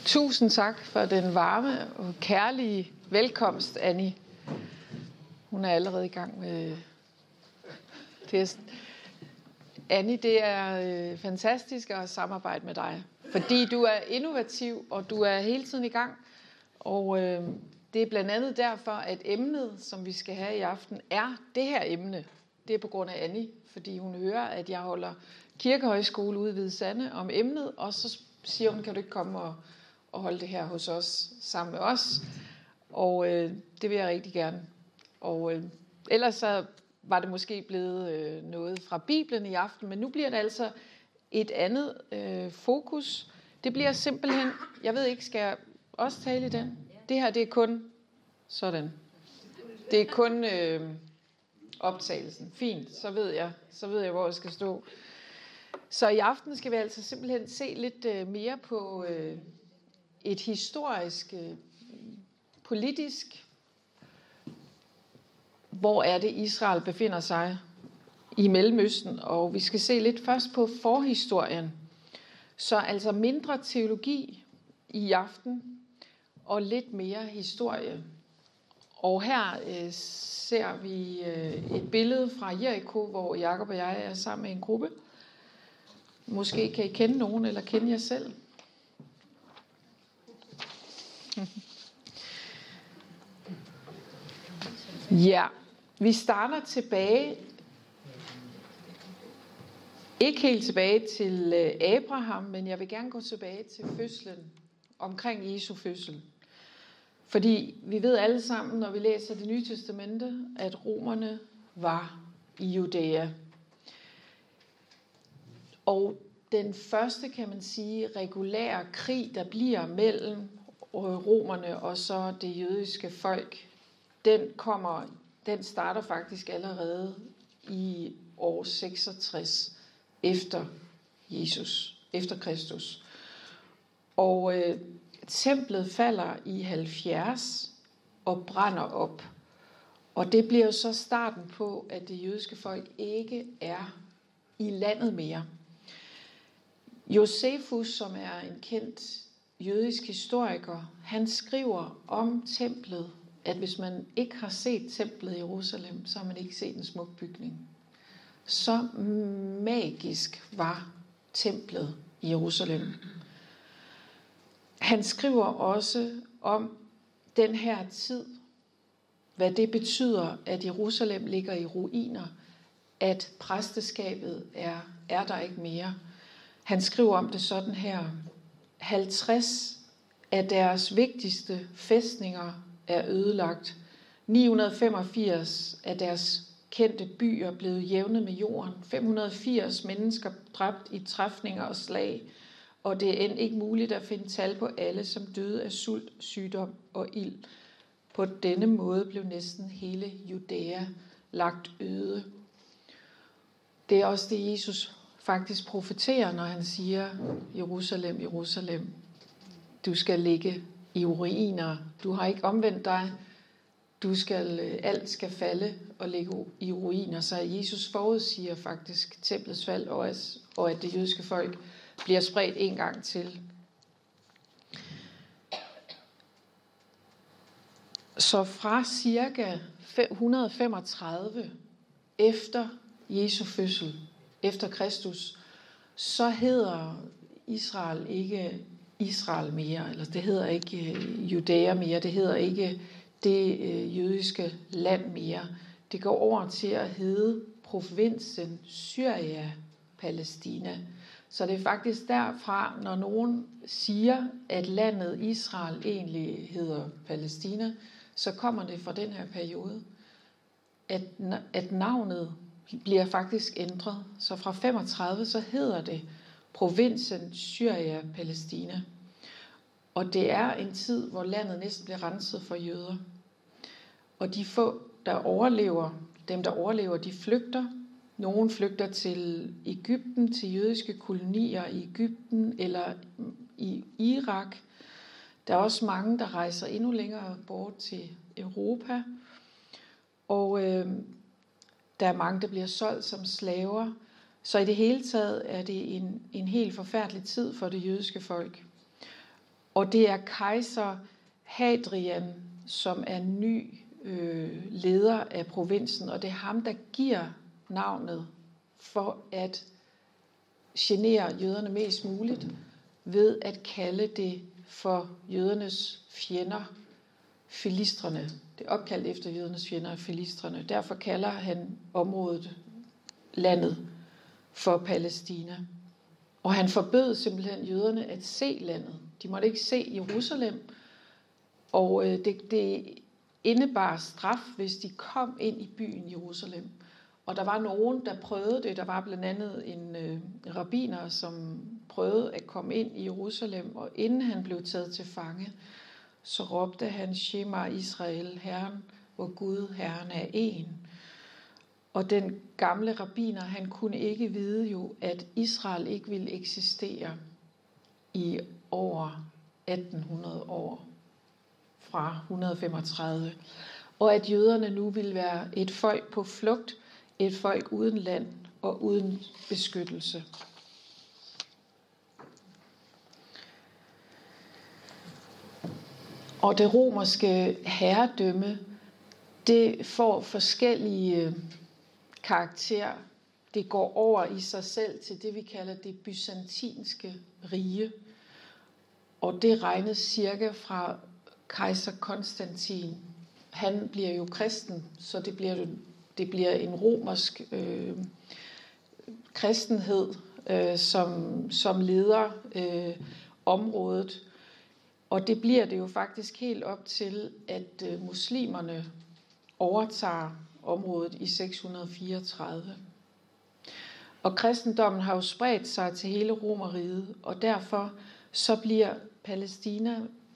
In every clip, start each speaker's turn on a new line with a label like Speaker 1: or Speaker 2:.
Speaker 1: Tusind tak for den varme og kærlige velkomst, Annie. Hun er allerede i gang med testen. Annie, det er fantastisk at samarbejde med dig, fordi du er innovativ, og du er hele tiden i gang. Og det er blandt andet derfor, at emnet, som vi skal have i aften, er det her emne. Det er på grund af Annie, fordi hun hører, at jeg holder kirkehøjskole ude i Hvide Sande om emnet, og så siger hun, kan du ikke komme og holde det her hos os, sammen med os? Og det vil jeg rigtig gerne. Og ellers så var det måske blevet noget fra Bibelen i aften, men nu bliver det altså et andet fokus. Det bliver simpelthen, jeg ved ikke, skal jeg også tale i den? Det her, det er kun sådan. Det er kun optagelsen. Fint, så ved jeg, hvor jeg skal stå. Så i aften skal vi altså simpelthen se lidt mere på et historisk, politisk, hvor er det Israel befinder sig i Mellemøsten, og vi skal se lidt først på forhistorien. Så altså mindre teologi i aften, og lidt mere historie. Og her ser vi et billede fra Jericho, hvor Jakob og jeg er sammen med en gruppe. Måske kan I kende nogen, eller kende jer selv. Ja, vi starter tilbage, ikke helt tilbage til Abraham, men jeg vil gerne gå tilbage til fødslen, omkring Jesu fødsel. Fordi vi ved alle sammen, når vi læser Det Nye Testamente, at romerne var i Judæa. Og den første, kan man sige, regulære krig, der bliver mellem romerne og så det jødiske folk, den starter faktisk allerede i år 66 efter Kristus. Og templet falder i 70 og brænder op. Og det bliver jo så starten på, at det jødiske folk ikke er i landet mere. Josefus, som er en kendt jødisk historiker, han skriver om templet, at hvis man ikke har set templet i Jerusalem, så har man ikke set en smuk bygning. Så magisk var templet i Jerusalem. Han skriver også om den her tid, hvad det betyder, at Jerusalem ligger i ruiner, at præsteskabet er der ikke mere. Han skriver om det sådan her: 50 af deres vigtigste fæstninger er ødelagt. 985 af deres kendte byer blevet jævnet med jorden. 580 mennesker dræbt i træfninger og slag. Og det er end ikke muligt at finde tal på alle, som døde af sult, sygdom og ild. På denne måde blev næsten hele Judæa lagt øde. Det er også det, Jesus faktisk profeterer, når han siger: Jerusalem, Jerusalem, du skal ligge i ruiner. Du har ikke omvendt dig. Alt skal falde og ligge i ruiner. Så Jesus forudsiger faktisk templets fald, og at det jødiske folk bliver spredt en gang til. Så fra cirka 135 efter Jesu fødsel, efter Kristus, så hedder Israel ikke Israel mere, eller det hedder ikke Judæa mere, det hedder ikke det jødiske land mere. Det går over til at hedde provinsen Syria Palæstina. Så det er faktisk derfra, når nogen siger, at landet Israel egentlig hedder Palæstina, så kommer det fra den her periode, at navnet bliver faktisk ændret. Så fra 35 så hedder det provinsen Syria Palæstina. Og det er en tid, hvor landet næsten bliver renset for jøder. Og de få, der overlever, de flygter. Nogle flygter til Egypten, til jødiske kolonier i Egypten eller i Irak. Der er også mange, der rejser endnu længere bort til Europa. Og der er mange, der bliver solgt som slaver. Så i det hele taget er det en helt forfærdelig tid for det jødiske folk. Og det er kejser Hadrian, som er ny leder af provinsen, og det er ham, der giver navnet for at genere jøderne mest muligt, ved at kalde det for jødernes fjender, filistrene. Det er opkaldt efter jødernes fjender, filistrene. Derfor kalder han området, landet, for Palæstina. Og han forbød simpelthen jøderne at se landet. De måtte ikke se Jerusalem, og det indebar straf, hvis de kom ind i byen Jerusalem. Og der var nogen, der prøvede det. Der var blandt andet en rabbiner, som prøvede at komme ind i Jerusalem, og inden han blev taget til fange, så råbte han, Shema Israel, Herren, hvor Gud, Herren er en. Og den gamle rabbiner, han kunne ikke vide jo, at Israel ikke ville eksistere i over 1800 år, fra 135. Og at jøderne nu ville være et folk på flugt, et folk uden land og uden beskyttelse. Og det romerske herredømme, det får forskellige karakterer. Det går over i sig selv til det, vi kalder det byzantinske rige. Og det regnes cirka fra kejser Konstantin. Han bliver jo kristen, så det bliver en romersk kristenhed, som leder området. Og det bliver det jo faktisk helt op til, at muslimerne overtager området i 634. Og kristendommen har jo spredt sig til hele Romerriget, og derfor så bliver Palæstina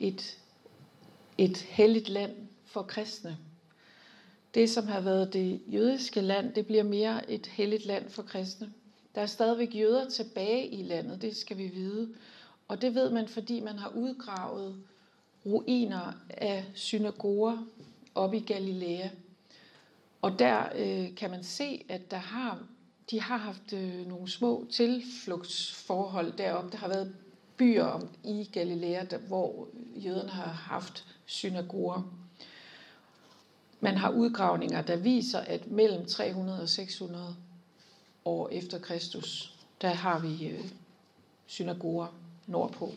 Speaker 1: et helligt land for kristne. Det, som har været det jødiske land, det bliver mere et helligt land for kristne. Der er stadigvæk jøder tilbage i landet, det skal vi vide. Og det ved man, fordi man har udgravet ruiner af synagoger op i Galilea. Og der kan man se, at de har haft nogle små tilflugtsforhold deroppe. Der har været byer i Galilea, hvor jøderne har haft synagoger. Man har udgravninger, der viser, at mellem 300 og 600 år efter Kristus, der har vi synagoger nordpå.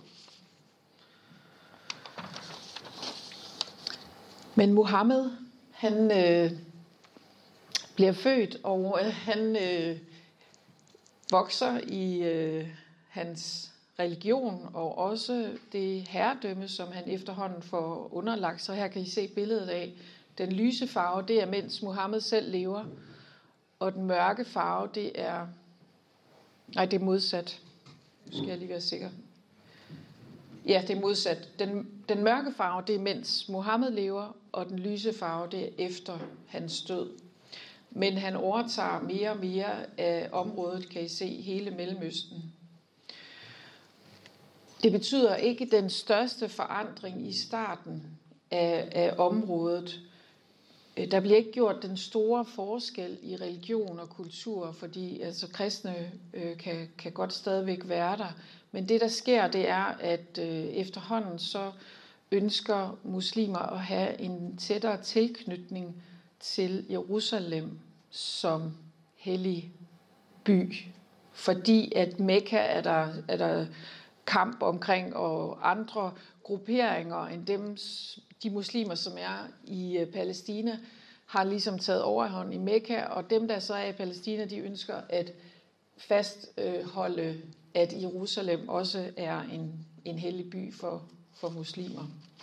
Speaker 1: Men Muhammed, han bliver født, og han vokser i hans religion, og også det herredømme, som han efterhånden får underlagt. Så her kan I se billedet af den lyse farve, det er mens Muhammed selv lever, og den mørke farve, det er modsat. Nu skal jeg lige være sikker. Ja, det er modsat. Den mørke farve, det er mens Muhammed lever, og den lyse farve, det er efter hans død. Men han overtager mere og mere af området, kan I se, hele Mellemøsten. Det betyder ikke den største forandring i starten af området. Der bliver ikke gjort den store forskel i religion og kultur, fordi altså, kristne kan godt stadigvæk være der. Men det, der sker, det er, at efterhånden så ønsker muslimer at have en tættere tilknytning til Jerusalem som hellig by. Fordi at Mekka er der kamp omkring, og andre grupperinger end de muslimer, som er i Palæstina, har ligesom taget overhånd i Mekka, og dem, der så er i Palæstina, de ønsker at fastholde, at Jerusalem også er en hellig by for muslimer.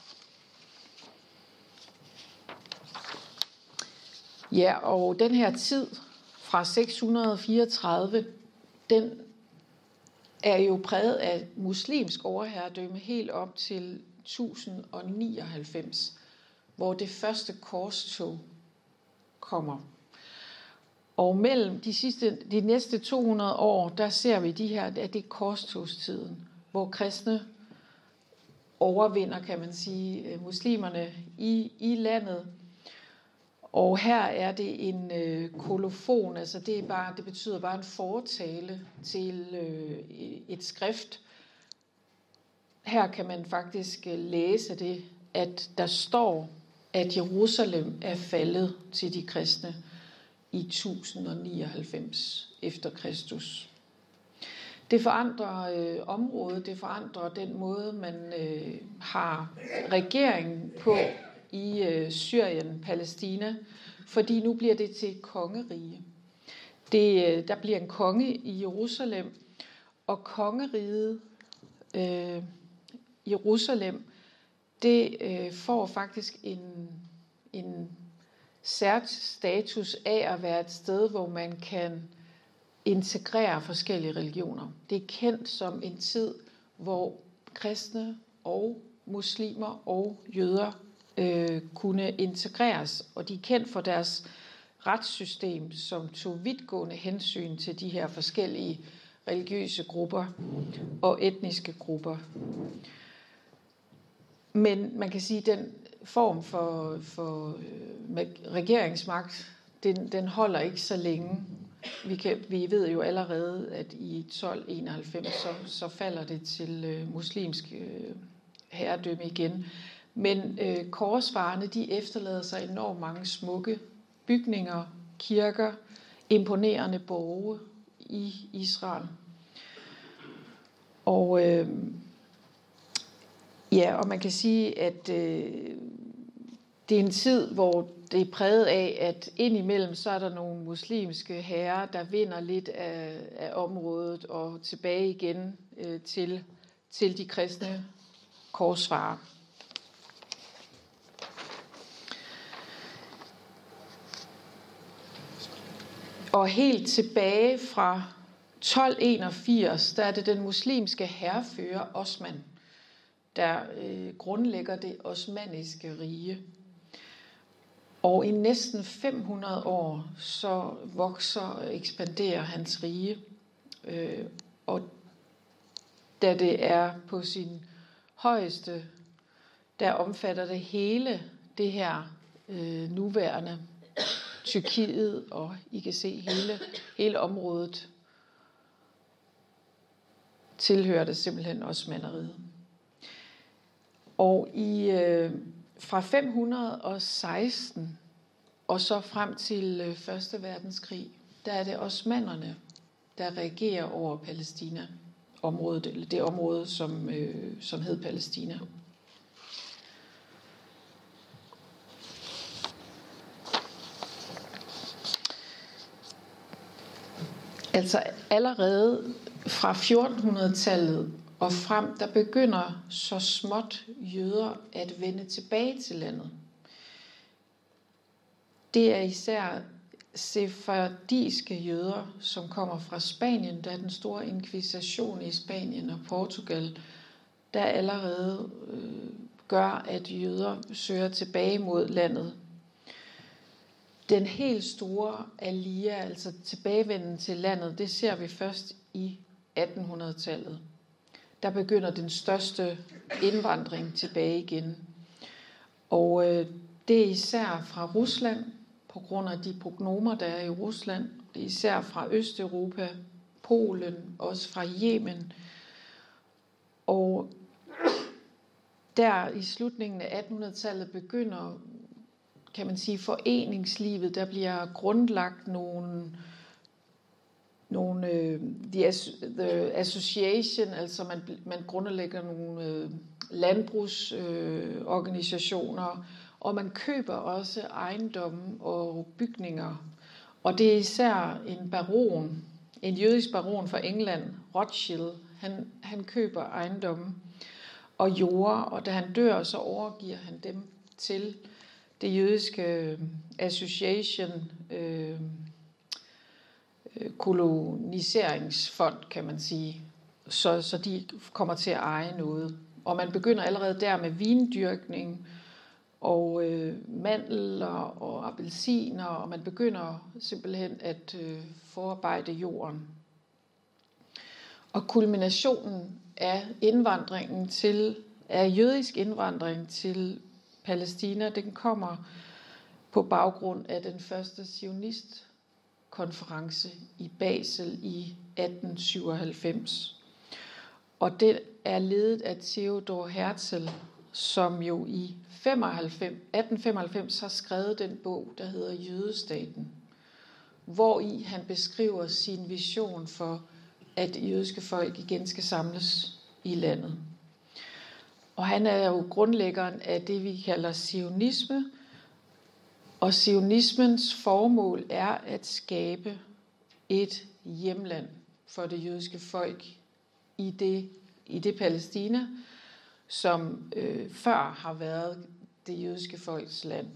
Speaker 1: Ja, og den her tid fra 634, den er jo præget af muslimsk overherredømme helt op til 1099, hvor det første korstog kommer. Og mellem de næste 200 år, der ser vi at det er korstogstiden, hvor kristne overvinder, kan man sige, muslimerne i landet. Og her er det en kolofon, altså det betyder bare en fortale til et skrift, her kan man faktisk læse det, at der står, at Jerusalem er faldet til de kristne i 1099 efter Kristus. Det forandrer området, det forandrer den måde, man har regering på i Syrien, Palæstina, fordi nu bliver det til et kongerige. Der bliver en konge i Jerusalem, og kongeriget Jerusalem, det får faktisk en sært status af at være et sted, hvor man kan integrere forskellige religioner. Det er kendt som en tid, hvor kristne og muslimer og jøder kunne integreres, og de er kendt for deres retssystem, som tog vidtgående hensyn til de her forskellige religiøse grupper og etniske grupper. Men man kan sige, at den form for regeringsmagt, den holder ikke så længe. Vi ved jo allerede, at i 1291 så falder det til muslimsk herredømme igen. Men korsfarerne, de efterlader sig enormt mange smukke bygninger, kirker, imponerende borge i Israel. Og og man kan sige, at det er en tid, hvor det er præget af, at indimellem så er der nogle muslimske herrer, der vinder lidt af området og tilbage igen til de kristne korsfarere. Og helt tilbage fra 1281, der er det den muslimske hærfører Osman, der grundlægger det osmanniske rige. Og i næsten 500 år, så vokser og ekspanderer hans rige. Og da det er på sin højeste, der omfatter det hele det her nuværende Tyrkiet, og I kan se hele området tilhører det simpelthen Osmanneriget. Og fra 516 og så frem til Første Verdenskrig, der er det osmannerne, der regerer over Palæstina, det område, som hed Palæstina. Altså allerede fra 1400-tallet og frem, der begynder så småt jøder at vende tilbage til landet. Det er især sefardiske jøder, som kommer fra Spanien, der er den store inkvisition i Spanien og Portugal, der allerede gør, at jøder søger tilbage mod landet. Den helt store aliyah, altså tilbagevenden til landet, det ser vi først i 1800-tallet. Der begynder den største indvandring tilbage igen. Og det er især fra Rusland, på grund af de pognomer, der er i Rusland. Det er især fra Østeuropa, Polen, også fra Yemen. Og der i slutningen af 1800-tallet begynder, kan man sige, foreningslivet. Der bliver grundlagt the association, altså man grundlægger nogle landbrugsorganisationer, og man køber også ejendomme og bygninger. Og det er især en jødisk baron fra England, Rothschild, han køber ejendomme og jorder, og da han dør, så overgiver han dem til det jødiske association, koloniseringsfond, kan man sige, så de kommer til at eje noget. Og man begynder allerede der med vindyrkning og mandler og appelsiner, og man begynder simpelthen at forarbejde jorden. Og kulminationen af jødisk indvandring til Palæstina, den kommer på baggrund af den første zionistkonference i Basel i 1897. Og det er ledet af Theodor Herzl, som jo i 1895 har skrevet den bog, der hedder Jødestaten, hvori han beskriver sin vision for, at det jødiske folk igen skal samles i landet. Og han er jo grundlæggeren af det, vi kalder zionisme, og zionismens formål er at skabe et hjemland for det jødiske folk i det Palæstina, som før har været det jødiske folks land.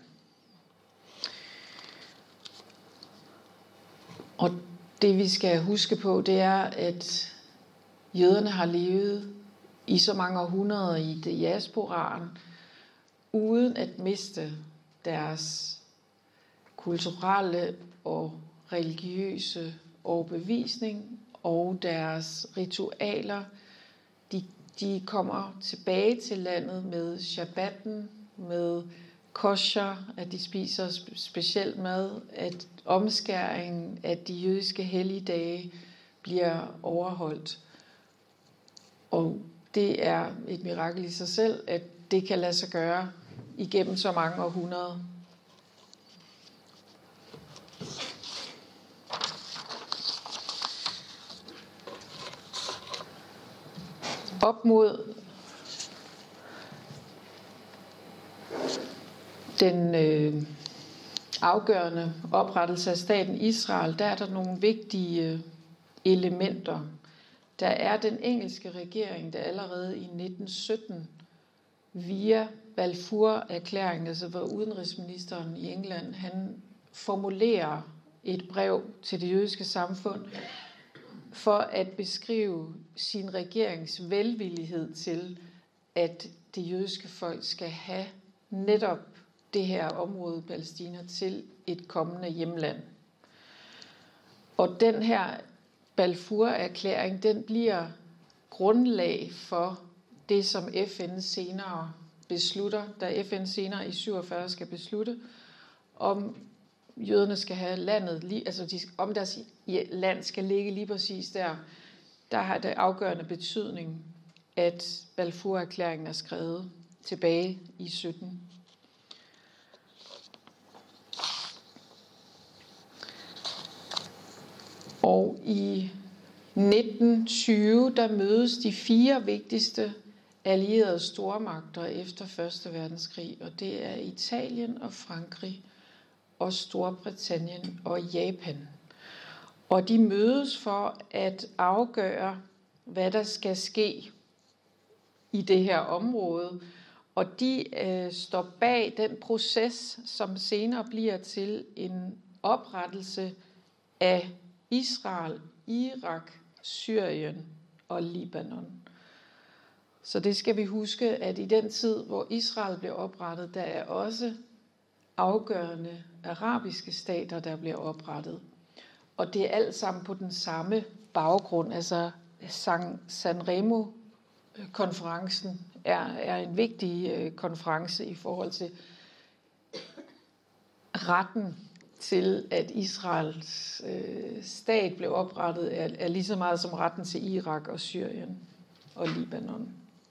Speaker 1: Og det vi skal huske på, det er, at jøderne har levet i så mange århundreder i diasporaen, uden at miste deres kulturelle og religiøse overbevisning og deres ritualer. De kommer tilbage til landet med shabbaten, med kosher, at de spiser specielt mad, at omskæringen af de jødiske helligdage bliver overholdt. Og det er et mirakel i sig selv, at det kan lade sig gøre igennem så mange århundreder. Op mod den afgørende oprettelse af staten Israel, der er der nogle vigtige elementer. Der er den engelske regering, der allerede i 1917 via Balfour-erklæringen, altså hvor udenrigsministeren i England, han formulerer et brev til det jødiske samfund for at beskrive sin regerings velvillighed til, at det jødiske folk skal have netop det her område, Palæstina, til et kommende hjemland. Og den her Balfour-erklæring, den bliver grundlag for det, som FN senere beslutter, da FN senere i 47 skal beslutte, om jøderne skal have landet, altså om deres land skal ligge lige præcis der har det afgørende betydning, at Balfour-erklæringen er skrevet tilbage i 17. Og i 1920, der mødes de 4 vigtigste allierede stormagter efter 1. verdenskrig, og det er Italien og Frankrig og Storbritannien og Japan. Og de mødes for at afgøre, hvad der skal ske i det her område. Og de står bag den proces, som senere bliver til en oprettelse af Israel, Irak, Syrien og Libanon. Så det skal vi huske, at i den tid, hvor Israel blev oprettet, der er også afgørende arabiske stater, der bliver oprettet. Og det er alt sammen på den samme baggrund. Altså Sanremo-konferencen er en vigtig konference i forhold til retten til, at Israels stat blev oprettet, er lige så meget som retten til Irak og Syrien og Libanon.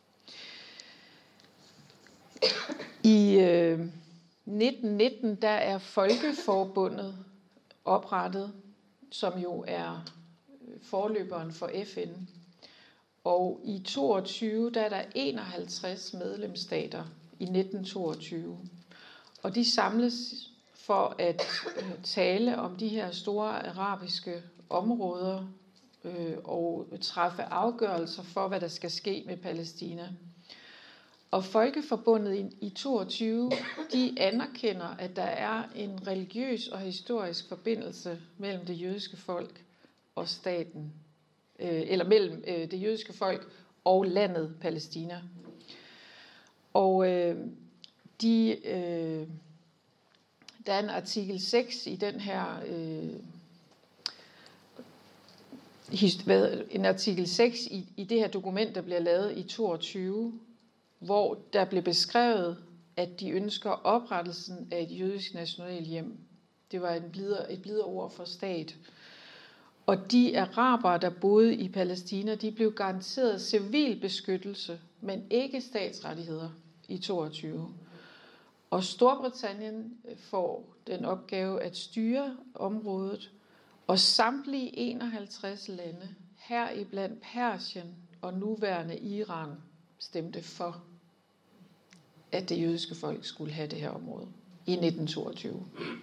Speaker 1: I 1919, der er Folkeforbundet oprettet, som jo er forløberen for FN. Og i 22, der er der 51 medlemsstater i 1922. Og de samles for at tale om de her store arabiske områder og træffe afgørelser for, hvad der skal ske med Palæstina. Og Folkeforbundet i 22, de anerkender, at der er en religiøs og historisk forbindelse mellem det jødiske folk og staten, eller mellem det jødiske folk og landet Palæstina. Og der er en artikel 6 i den her en artikel 6 i det her dokument, der bliver lavet i 22, hvor der blev beskrevet, at de ønsker oprettelsen af et jødisk nationalhjem. Det var et blidere ord for stat. Og de arabere, der boede i Palæstina, de blev garanteret civil beskyttelse, men ikke statsrettigheder i 22. Og Storbritannien får den opgave at styre området, og samtlige 51 lande, heriblandt Persien og nuværende Iran, stemte for, at det jødiske folk skulle have det her område i 1922.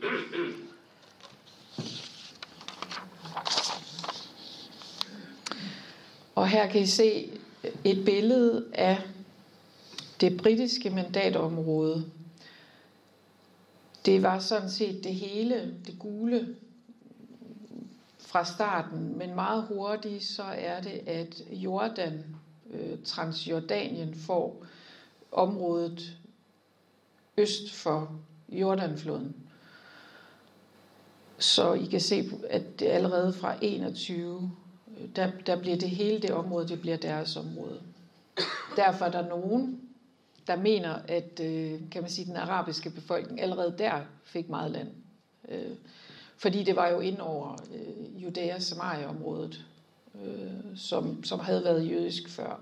Speaker 1: Og her kan I se et billede af det britiske mandatområde. Det var sådan set det hele, det gule fra starten, men meget hurtigt så er det, at Transjordanien får området øst for Jordanfloden. Så I kan se, at det allerede fra 21, der bliver det hele det område, det bliver deres område. Derfor er der nogen, der mener, at kan man sige, den arabiske befolkning allerede der fik meget land. Fordi det var jo ind over Judæa-Samaria-området, som havde været jødisk før.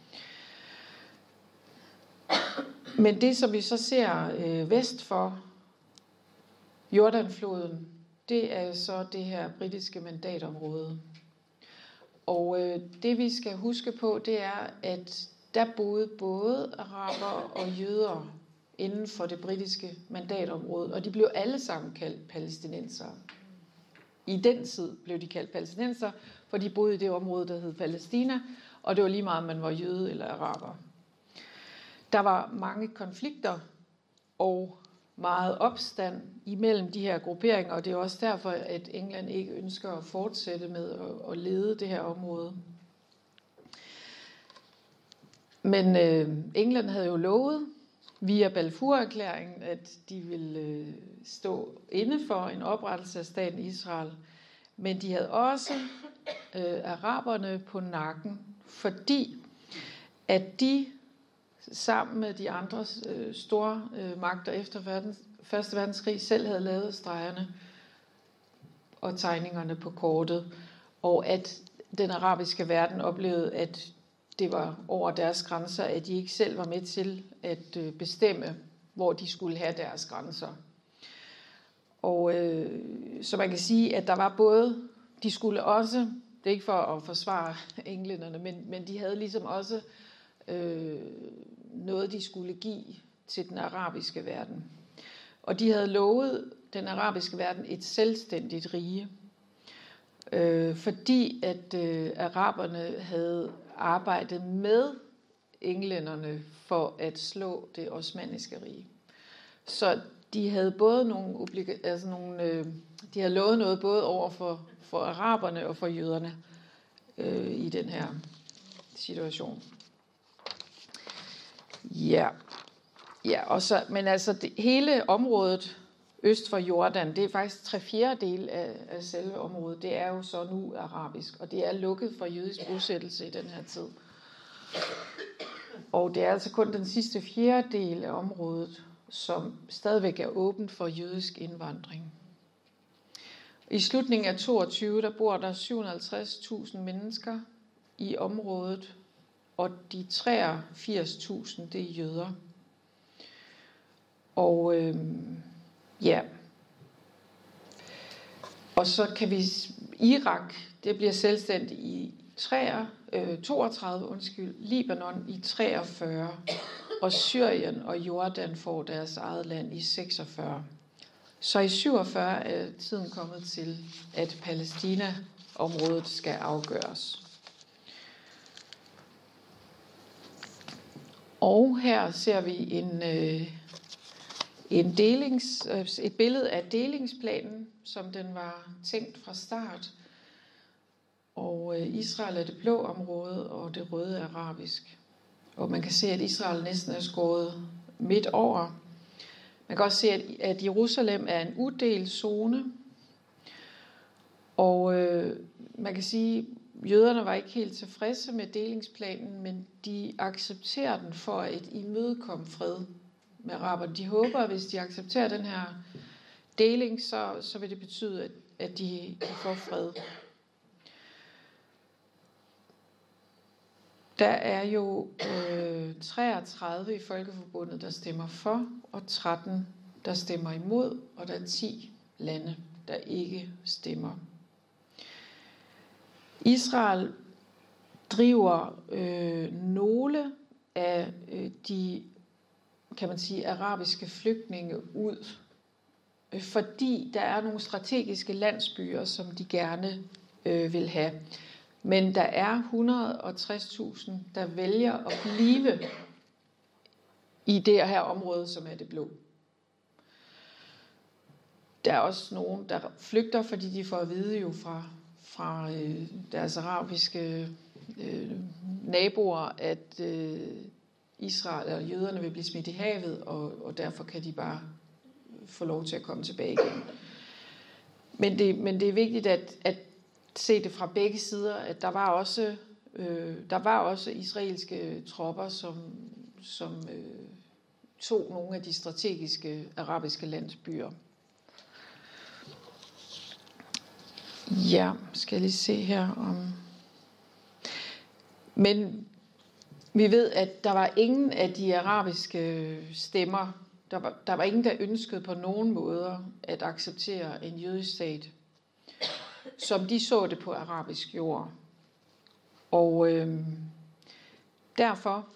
Speaker 1: Men det, som vi så ser vest for Jordanfloden, det er så det her britiske mandatområde. Og det vi skal huske på, det er, at der boede både arabere og jøder inden for det britiske mandatområde, og de blev alle sammen kaldt palæstinensere. I den tid blev de kaldt palæstinensere, for de boede i det område, der hed Palæstina, og det var lige meget, om man var jøde eller araber. Der var mange konflikter og meget opstand imellem de her grupperinger, og det er også derfor, at England ikke ønsker at fortsætte med at lede det her område. Men England havde jo lovet via Balfour-erklæringen, at de ville stå inde for en oprettelse af staten Israel. Men de havde også araberne på nakken, fordi at de sammen med de andre store magter efter Første Verdenskrig selv havde lavet stregerne og tegningerne på kortet, og at den arabiske verden oplevede, at det var over deres grænser, at de ikke selv var med til at bestemme, hvor de skulle have deres grænser. Og så man kan sige, at der var både, de skulle også, det er ikke for at forsvare englænderne, men de havde ligesom også noget, de skulle give til den arabiske verden. Og de havde lovet den arabiske verden et selvstændigt rige, fordi at araberne havde arbejdet med englænderne for at slå det osmanniske rige. Så de havde både de havde lovet noget både over for araberne og for jøderne i den her situation. Ja, og så, men altså hele området øst for Jordan, det er faktisk 3/4 af selve området. Det er jo så nu arabisk, og det er lukket for jødisk bosættelse i den her tid. Og det er altså kun den sidste 1/4 af området, som stadigvæk er åbent for jødisk indvandring. I slutningen af 22, der bor der 750.000 mennesker i området, og de 83.000, det er jøder. Og og så kan vi Irak, det bliver selvstændigt i 32, Libanon i 43, og Syrien og Jordan får deres eget land i 46. Så i 47 er tiden kommet til, at Palæstina-området skal afgøres. Og her ser vi et billede af delingsplanen, som den var tænkt fra start. Og Israel er det blå område, og det røde er arabisk. Og man kan se, at Israel næsten er skåret midt over. Man kan også se, at Jerusalem er en udelt zone. Og man kan sige, at jøderne var ikke helt tilfredse med delingsplanen, men de accepterer den for at imødekomme fred med araberne. De håber, at hvis de accepterer den her deling, så vil det betyde, at de får fred. Der er jo 33 i Folkeforbundet, der stemmer for, og 13, der stemmer imod, og der er 10 lande, der ikke stemmer. Israel driver nogle af de, kan man sige, arabiske flygtninge ud, fordi der er nogle strategiske landsbyer, som de gerne vil have. Men der er 160.000, der vælger at blive i det her område, som er det blå. Der er også nogen, der flygter, fordi de får at vide jo fra deres arabiske naboer, at Israel og jøderne vil blive smidt i havet, og derfor kan de bare få lov til at komme tilbage igen. Men det er vigtigt at se det fra begge sider, at der var også israelske tropper, som tog nogle af de strategiske arabiske landsbyer. Ja, skal jeg lige se her om. Men vi ved, at der var ingen af de arabiske stemmer, der var ingen, der ønskede på nogen måder at acceptere en jødisk stat, som de så det på arabisk jord. Og derfor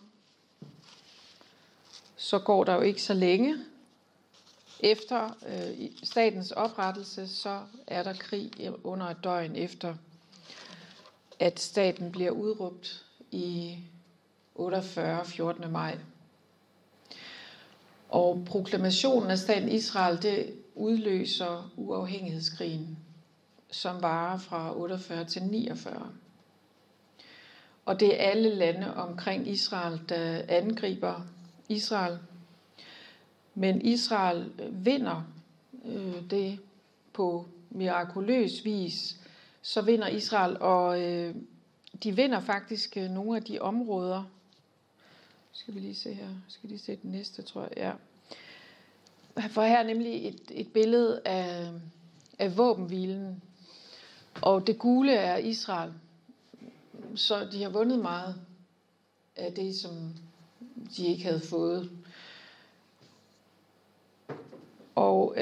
Speaker 1: så går der jo ikke så længe. Efter statens oprettelse, så er der krig under et døgn efter, at staten bliver udråbt i 48, 14. maj. Og proklamationen af staten Israel, det udløser uafhængighedskrigen, som varer fra 48 til 49. Og det er alle lande omkring Israel, der angriber Israel. Men Israel vinder det på mirakuløs vis. Så vinder Israel, og de vinder faktisk nogle af de områder. Skal vi lige se her. Skal lige se den næste, tror jeg. Ja. For her er nemlig et billede af våbenhvilen. Og det gule er Israel. Så de har vundet meget af det, som de ikke havde fået. Og,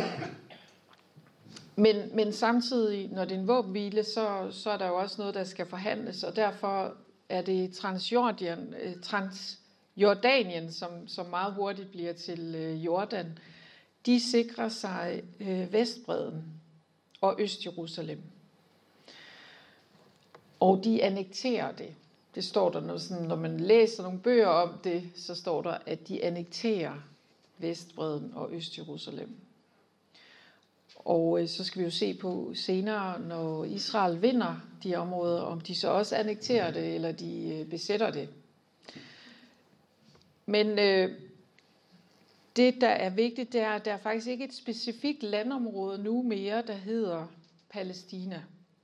Speaker 1: men samtidig, når det er en våbenhvile, så er der jo også noget, der skal forhandles, og derfor er det Transjordanien, som meget hurtigt bliver til Jordan. De sikrer sig Vestbredden og Østjerusalem. Og de annekterer det. Det står der noget sådan, når man læser nogle bøger om det, så står der, at de annekterer Vestbredden og Østjerusalem. Og så skal vi jo se på senere, når Israel vinder de områder, om de så også annekterer det, eller de besætter det. Men det, der er vigtigt, det er, at der er faktisk ikke et specifikt landområde nu mere, der hedder Palæstina.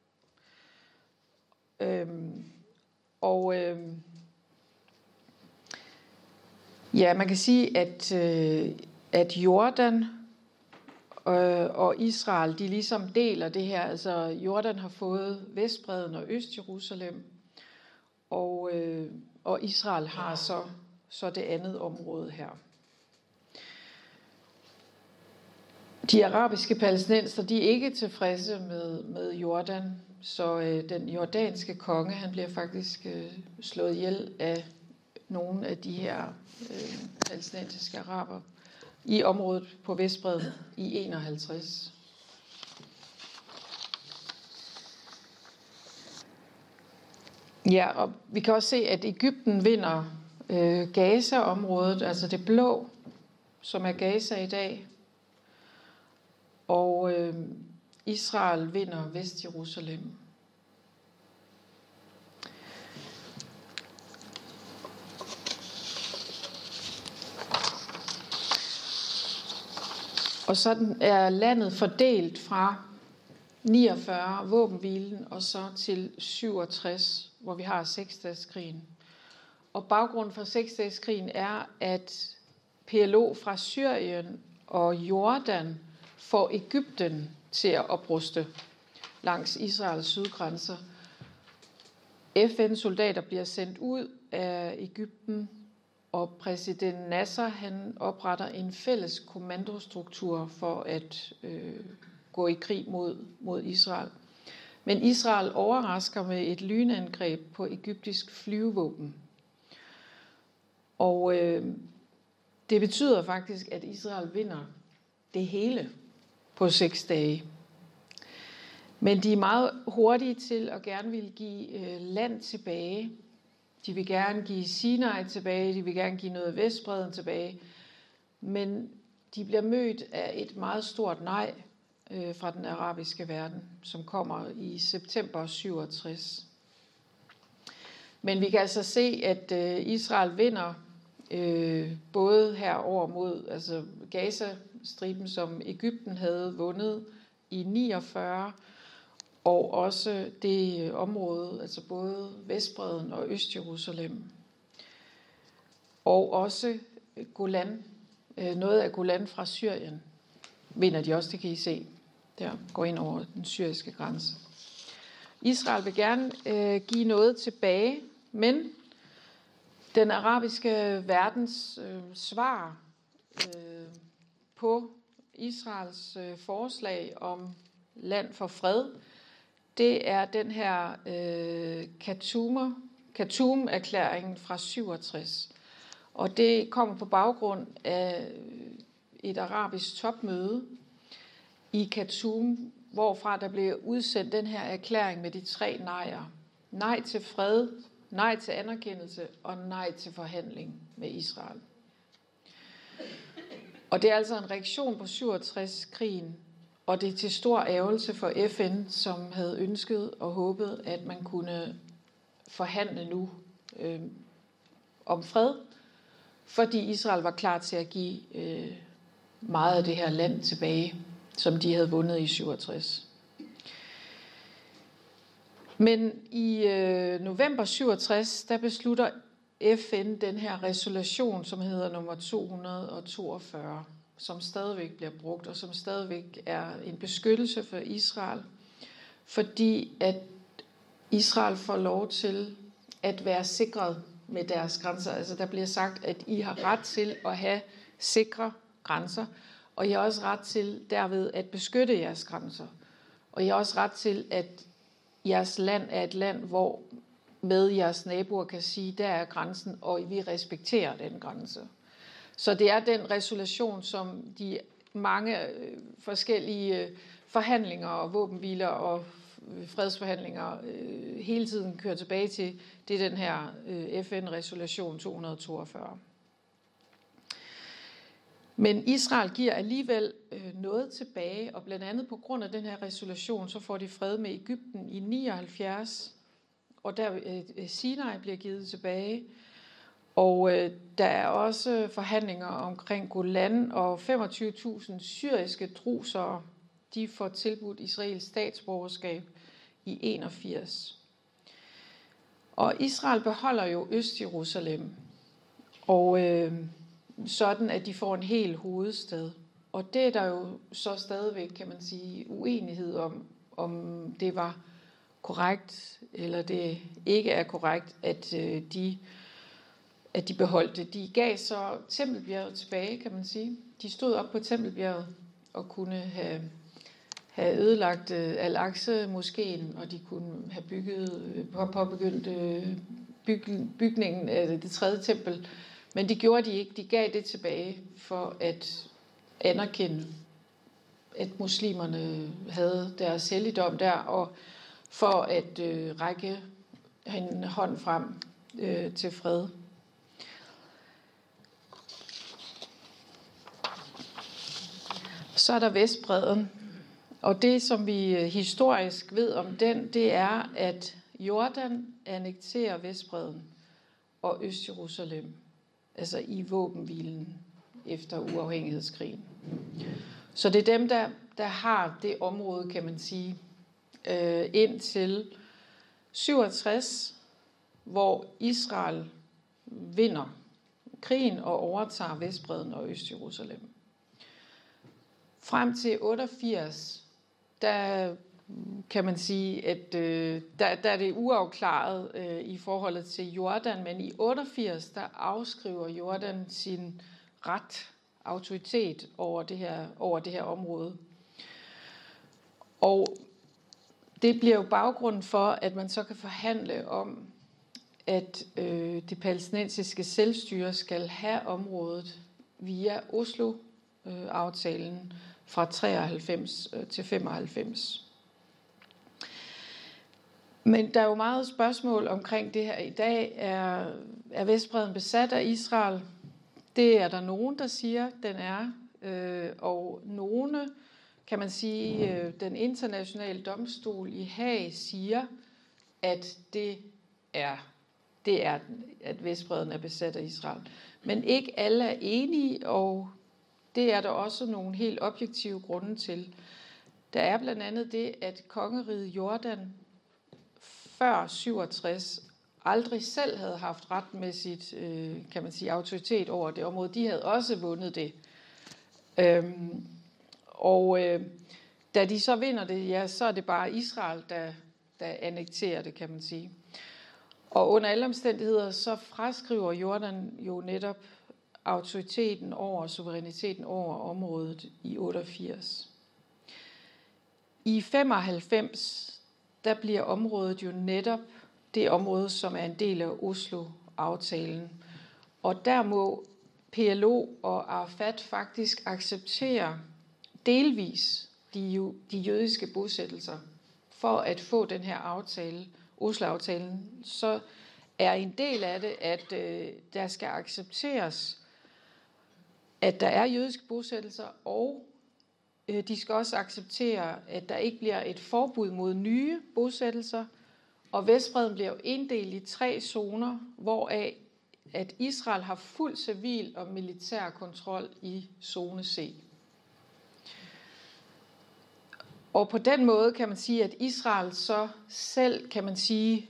Speaker 1: Ja, man kan sige, at Jordan og Israel, de ligesom deler det her. Altså Jordan har fået Vestbredden og Østjerusalem, og Israel har så det andet område her. De arabiske palæstinenser, de er ikke tilfredse med Jordan, så den jordanske konge, han bliver faktisk slået ihjel af nogle af de her palæstinensiske araber i området på Vestbredden i 51. Ja, og vi kan også se, at Egypten vinder Gaza-området, altså det blå, som er Gaza i dag. Og Israel vinder Vestjerusalem. Og sådan er landet fordelt fra 49 våbenhvilen og så til 67, hvor vi har seksdageskrigen. Og baggrunden for seksdageskrigen er, at PLO fra Syrien og Jordan får Egypten til at opruste langs Israels sydgrænser. FN-soldater bliver sendt ud af Egypten, og præsident Nasser han opretter en fælles kommandostruktur for at gå i krig mod Israel. Men Israel overrasker med et lynangreb på egyptisk flyvevåben. Og det betyder faktisk, at Israel vinder det hele på 6 dage. Men de er meget hurtige til at gerne vil give land tilbage. De vil gerne give Sinai tilbage, de vil gerne give noget af Vestbredden tilbage. Men de bliver mødt af et meget stort nej fra den arabiske verden, som kommer i september 67. Men vi kan altså se, at Israel vinder både herover mod altså Gaza-striben, som Egypten havde vundet i 49, og også det område, altså både Vestbredden og Østjerusalem. Og også Golan, noget af Golan fra Syrien, vinder de også, det kan I se. Der går ind over den syriske grænse. Israel vil gerne give noget tilbage, men den arabiske verdens svar på Israels forslag om land for fred, det er den her Khartoum-erklæringen fra 67. Og det kommer på baggrund af et arabisk topmøde i Khartoum, hvorfra der blev udsendt den her erklæring med de 3 nejer. Nej til fred, nej til anerkendelse og nej til forhandling med Israel. Og det er altså en reaktion på 67-krigen, og det er til stor ærgelse for FN, som havde ønsket og håbet, at man kunne forhandle nu om fred, fordi Israel var klar til at give meget af det her land tilbage, som de havde vundet i 67. Men i november 67, der beslutter FN den her resolution, som hedder nummer 242, som stadigvæk bliver brugt, og som stadigvæk er en beskyttelse for Israel, fordi at Israel får lov til at være sikret med deres grænser. Altså der bliver sagt, at I har ret til at have sikre grænser, og I har også ret til derved at beskytte jeres grænser. Og I har også ret til, at jeres land er et land, hvor med jeres naboer kan sige, der er grænsen, og vi respekterer den grænse. Så det er den resolution, som de mange forskellige forhandlinger og våbenhviler og fredsforhandlinger hele tiden kører tilbage til. Det er den her FN-resolution 242. Men Israel giver alligevel noget tilbage, og blandt andet på grund af den her resolution, så får de fred med Egypten i 79, og der Sinai bliver givet tilbage. Og der er også forhandlinger omkring Golan, og 25.000 syriske drusere, de får tilbudt Israels statsborgerskab i 81. Og Israel beholder jo Østjerusalem, og sådan at de får en hel hovedstad. Og det er der jo så stadigvæk, kan man sige, uenighed om det var korrekt, eller det ikke er korrekt, at de beholdt det. De gav så Tempelbjerget tilbage, kan man sige. De stod op på Tempelbjerget og kunne have ødelagt Al-Aqsa-moskeen, og de kunne have påbegyndt bygningen af det 3. tempel. Men det gjorde de ikke. De gav det tilbage for at anerkende, at muslimerne havde deres helligdom der, og for at række en hånd frem til fred. Så er der Vestbredden, og det som vi historisk ved om den, det er, at Jordan annekterer Vestbredden og Østjerusalem, altså i våbenhvilen efter uafhængighedskrigen. Så det er dem, der har det område, kan man sige, indtil 67, hvor Israel vinder krigen og overtager Vestbredden og Østjerusalem. Frem til 88, der kan man sige, at der er det uafklaret i forholdet til Jordan, men i 88, der afskriver Jordan sin autoritet over det her område. Og det bliver jo baggrunden for, at man så kan forhandle om, at det palæstinensiske selvstyre skal have området via Oslo-aftalen fra 93 til 95. Men der er jo meget spørgsmål omkring det her i dag. Er Vestbredden besat af Israel? Det er der nogen, der siger, den er. Og nogle, kan man sige, den internationale domstol i Haag siger, at det er, at Vestbredden er besat af Israel. Men ikke alle er enige, og det er der også nogle helt objektive grunde til. Der er blandt andet det, at kongeriget Jordan før 67 aldrig selv havde haft retmæssigt, kan man sige, autoritet over det område. De havde også vundet det. Da de så vinder det, ja, så er det bare Israel, der annekterer det, kan man sige. Og under alle omstændigheder, så fraskriver Jordan jo netop autoriteten over, suveræniteten over området i 88. I 95, der bliver området jo netop det område, som er en del af Oslo-aftalen. Og der må PLO og Arafat faktisk acceptere delvis de jødiske bosættelser for at få den her aftale, Oslo-aftalen. Så er en del af det, at der skal accepteres, at der er jødiske bosættelser, og de skal også acceptere, at der ikke bliver et forbud mod nye bosættelser, og Vestbredden bliver jo inddelt i 3 zoner, hvoraf at Israel har fuld civil og militær kontrol i zone C. Og på den måde kan man sige, at Israel så selv, kan man sige,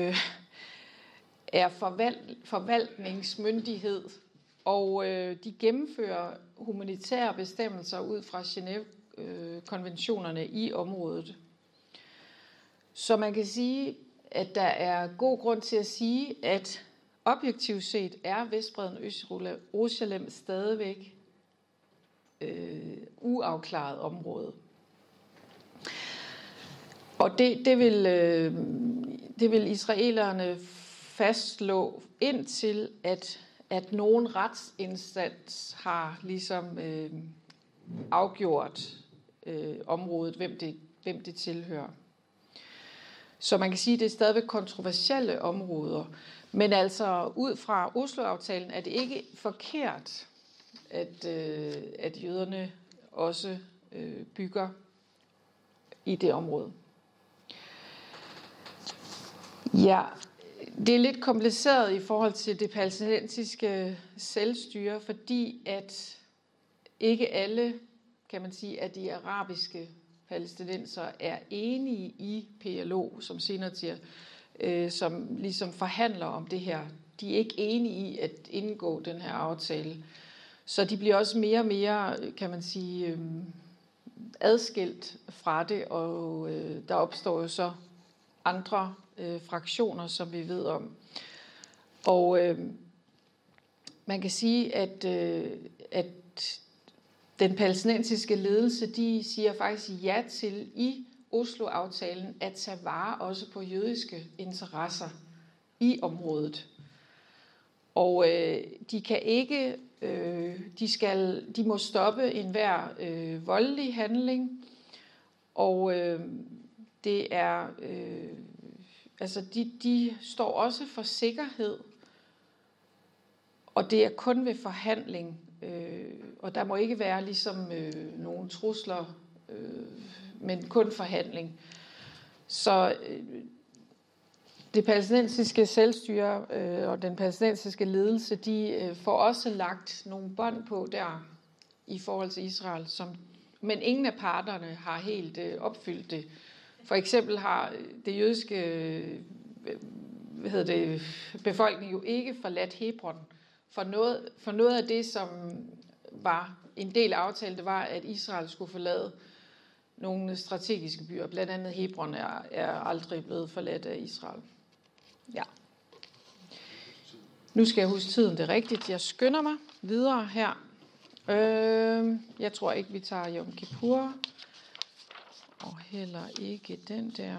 Speaker 1: er forvaltningsmyndighed, og de gennemfører humanitære bestemmelser ud fra Genève-konventionerne i området. Så man kan sige, at der er god grund til at sige, at objektivt set er Vestbredden og Østjerusalem stadigvæk uafklaret område. Og det vil israelerne fastslå indtil, at nogen retsinstans har ligesom afgjort området, hvem det tilhører. Så man kan sige, at det er stadigvæk kontroversielle områder. Men altså ud fra Oslo-aftalen er det ikke forkert, at jøderne også bygger i det område. Ja, det er lidt kompliceret i forhold til det palæstinensiske selvstyre, fordi at ikke alle, kan man sige, at de arabiske palæstinenser er enige i PLO, som senere som ligesom forhandler om det her. De er ikke enige i at indgå den her aftale. Så de bliver også mere og mere, kan man sige, adskilt fra det, og der opstår jo så andre fraktioner, som vi ved om. Og man kan sige, at den palæstinensiske ledelse, de siger faktisk ja til i Oslo-aftalen at tage vare også på jødiske interesser i området. Og de kan ikke, de må stoppe enhver voldelig handling, og det er, altså de står også for sikkerhed, og det er kun ved forhandling, og der må ikke være ligesom nogle trusler, men kun forhandling. Så det palæstinensiske selvstyre og den palæstinensiske ledelse, de får også lagt nogle bånd på der i forhold til Israel, men ingen af parterne har helt opfyldt det. For eksempel har det jødiske befolkning jo ikke forladt Hebron. For noget af det, som var en del af aftalen, det var, at Israel skulle forlade nogle strategiske byer. Blandt andet Hebron er aldrig blevet forladt af Israel. Ja. Nu skal jeg huske tiden, det er rigtigt. Jeg skynder mig videre her. Jeg tror ikke, vi tager Yom Kippur. Og heller ikke den der.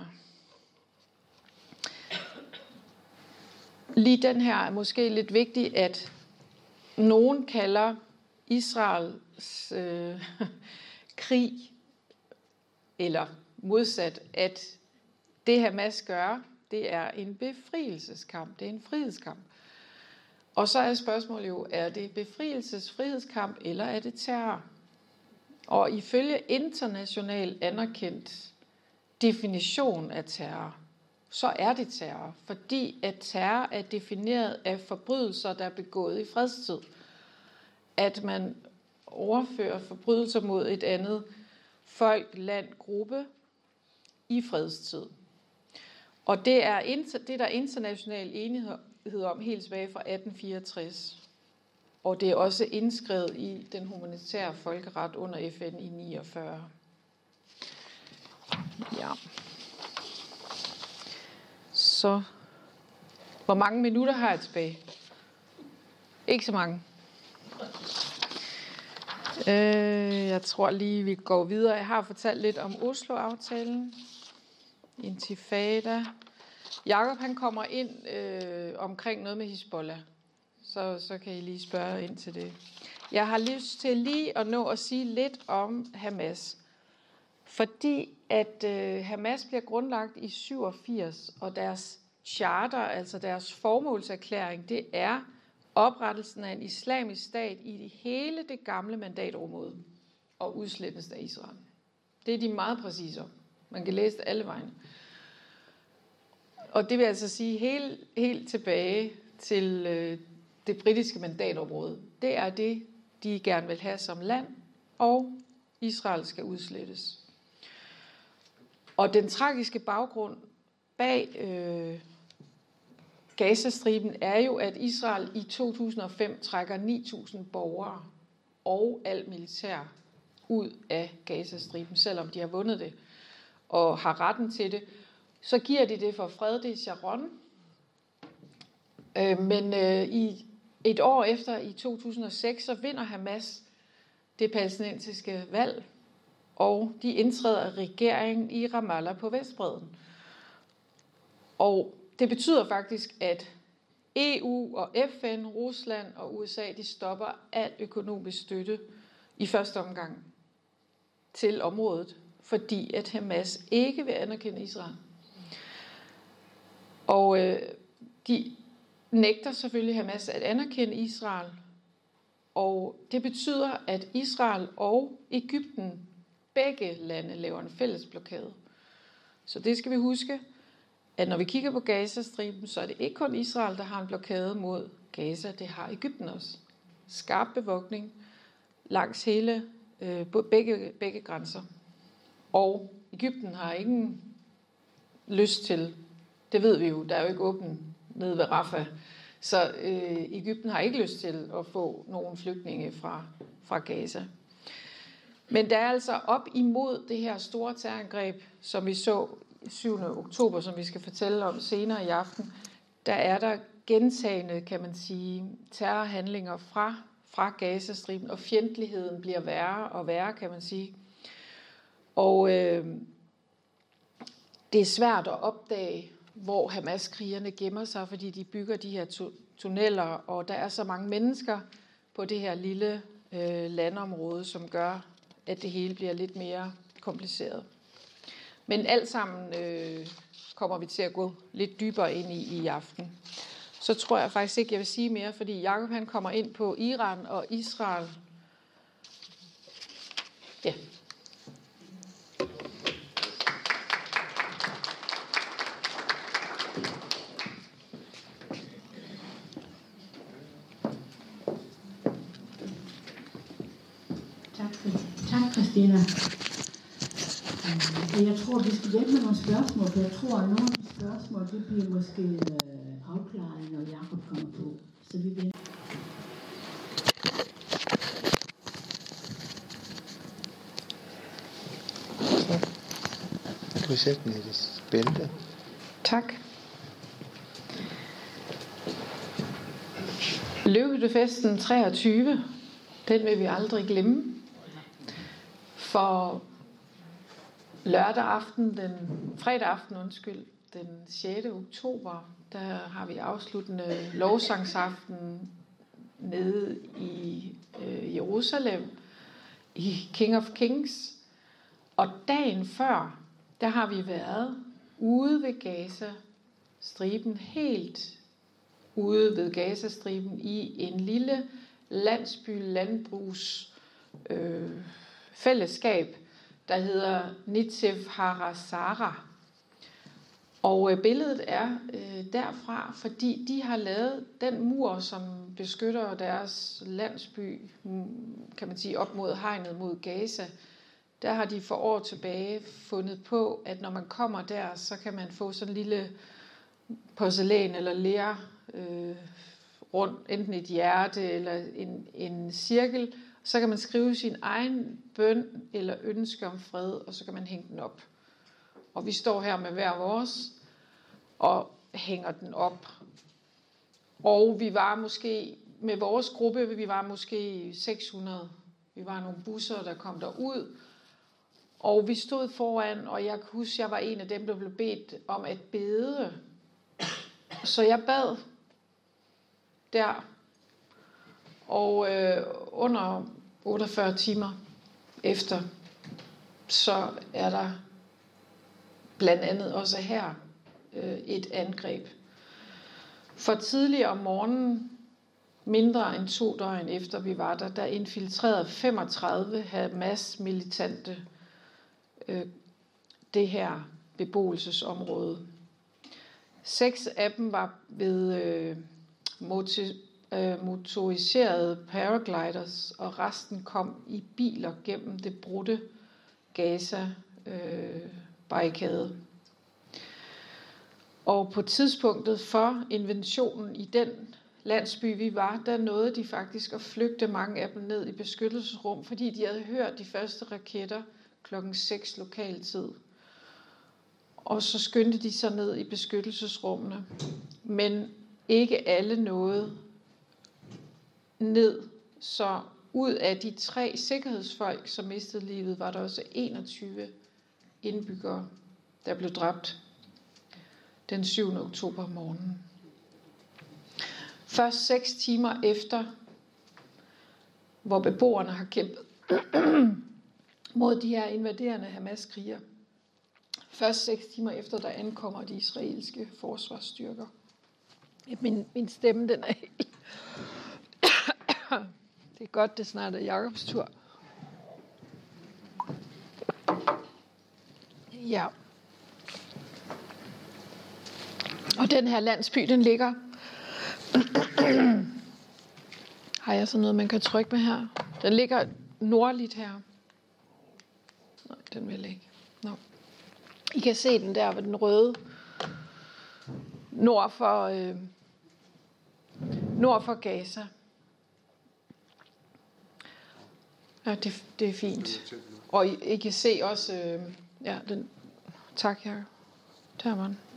Speaker 1: Lige den her er måske lidt vigtig, at nogen kalder Israels krig, eller modsat, at det Hamas gør, det er en befrielseskamp, det er en frihedskamp. Og så er spørgsmålet jo, er det frihedskamp, eller er det terror? Og ifølge international anerkendt definition af terror, så er det terror, fordi at terror er defineret af forbrydelser, der er begået i fredstid. At man overfører forbrydelser mod et andet folk, land, gruppe i fredstid. Og det er der international enighed om helt tilbage fra 1864. Og det er også indskrevet i den humanitære folkeret under FN i 49. Ja. Så, hvor mange minutter har jeg tilbage? Ikke så mange. Jeg tror lige, vi går videre. Jeg har fortalt lidt om Oslo-aftalen. Intifada. Jakob han kommer ind omkring noget med Hizbollah. Så kan I lige spørge ind til det. Jeg har lyst til lige at nå at sige lidt om Hamas. Fordi at Hamas bliver grundlagt i 87, og deres charter, altså deres formålserklæring, det er oprettelsen af en islamisk stat i hele det gamle mandatområde og udslettelsen af Israel. Det er de meget præcise om. Man kan læse det alle vegne. Og det vil altså sige helt tilbage til det britiske mandatområde. Det er det, de gerne vil have som land, og Israel skal udslettes. Og den tragiske baggrund bag Gazastriben er jo, at Israel i 2005 trækker 9.000 borgere og alt militær ud af Gazastriben, selvom de har vundet det og har retten til det. Så giver de det for fred, det er Sharon. Men i et år efter, i 2006, så vinder Hamas det palæstinensiske valg, og de indtræder regeringen i Ramallah på Vestbredden. Og det betyder faktisk, at EU og FN, Rusland og USA, de stopper al økonomisk støtte i første omgang til området, fordi at Hamas ikke vil anerkende Israel. Og de nægter selvfølgelig Hamas at anerkende Israel, og det betyder, at Israel og Egypten, begge lande, laver en fælles blokade. Så det skal vi huske, at når vi kigger på Gazastriben, så er det ikke kun Israel, der har en blokade mod Gaza, det har Egypten også. Skarp bevogtning langs hele begge grænser. Og Egypten har ingen lyst til, det ved vi jo, der er jo ikke åbent nede ved Rafah, så Egypten har ikke lyst til at få nogle flygtninge fra Gaza. Men der er altså op imod det her store terrorangreb, som vi så 7. oktober, som vi skal fortælle om senere i aften, der er der gentagende, kan man sige, terrorhandlinger fra Gazastriben, og fjendtligheden bliver værre og værre, kan man sige. Og det er svært at opdage, hvor Hamas-krigerne gemmer sig, fordi de bygger de her tunneller, og der er så mange mennesker på det her lille landområde, som gør, at det hele bliver lidt mere kompliceret. Men alt sammen kommer vi til at gå lidt dybere ind i aften. Så tror jeg faktisk ikke, jeg vil sige mere, fordi Jakob han kommer ind på Iran og Israel. Ja.
Speaker 2: Tak, Christina. Jeg tror, vi skal vente med nogle spørgsmål, for jeg tror, at nogle af de spørgsmål, det bliver måske afklaret, når Jakob kommer på. Så vi venter.
Speaker 3: Du kan sætte den i dit bælte.
Speaker 1: Tak. Løvehyttefesten 23, den vil vi aldrig glemme. For fredag aften, den 6. oktober, der har vi afsluttende lovsangsaften nede i Jerusalem, i King of Kings. Og dagen før, der har vi været ude ved Gazastriben, helt ude ved Gazastriben, i en lille landsby-landbrugs fællesskab, der hedder Nitzev Harazara. Og billedet er derfra, fordi de har lavet den mur, som beskytter deres landsby, kan man sige, op mod hegnet mod Gaza. Der har de for år tilbage fundet på, at når man kommer der, så kan man få sådan en lille porcelæn eller ler rundt, enten et hjerte eller en cirkel. Så kan man skrive sin egen bøn eller ønske om fred, og så kan man hænge den op. Og vi står her med hver vores og hænger den op. Og vi var måske, med vores gruppe, vi var måske 600. Vi var nogle busser, der kom derud. Og vi stod foran, og jeg kan huske, jeg var en af dem, der blev bedt om at bede. Så jeg bad der. Og under 48 timer efter, så er der blandt andet også her et angreb. For tidligere om morgenen, mindre end 2 døgn efter vi var der infiltrerede 35 Hamas-militante det her beboelsesområde. 6 af dem var ved motoriserede paragliders, og resten kom i biler gennem det brudte Gaza-barrikade. Og på tidspunktet for invasionen i den landsby, vi var, der nåede de faktisk at flygte mange af dem ned i beskyttelsesrum, fordi de havde hørt de første raketter klokken 6 lokaltid. Og så skyndte de sig ned i beskyttelsesrummene. Men ikke alle nåede ned. Så ud af de 3 sikkerhedsfolk, som mistede livet, var der også 21 indbyggere, der blev dræbt den 7. oktober morgen. Først 6 timer efter, hvor beboerne har kæmpet mod de her invaderende Hamas-krigere. Først 6 timer efter, der ankommer de israelske forsvarsstyrker. Min stemme, den er helt... Det er godt, det snart er Jakobs tur. Ja. Og den her landsby, den ligger... Har jeg så noget, man kan trykke med her? Den ligger nordligt her. Nej, den vil ikke. No. I kan se den der ved den røde. Nord for Gaza. Ja, det er fint. Og I kan se også... ja, den... Tak her. Der var den.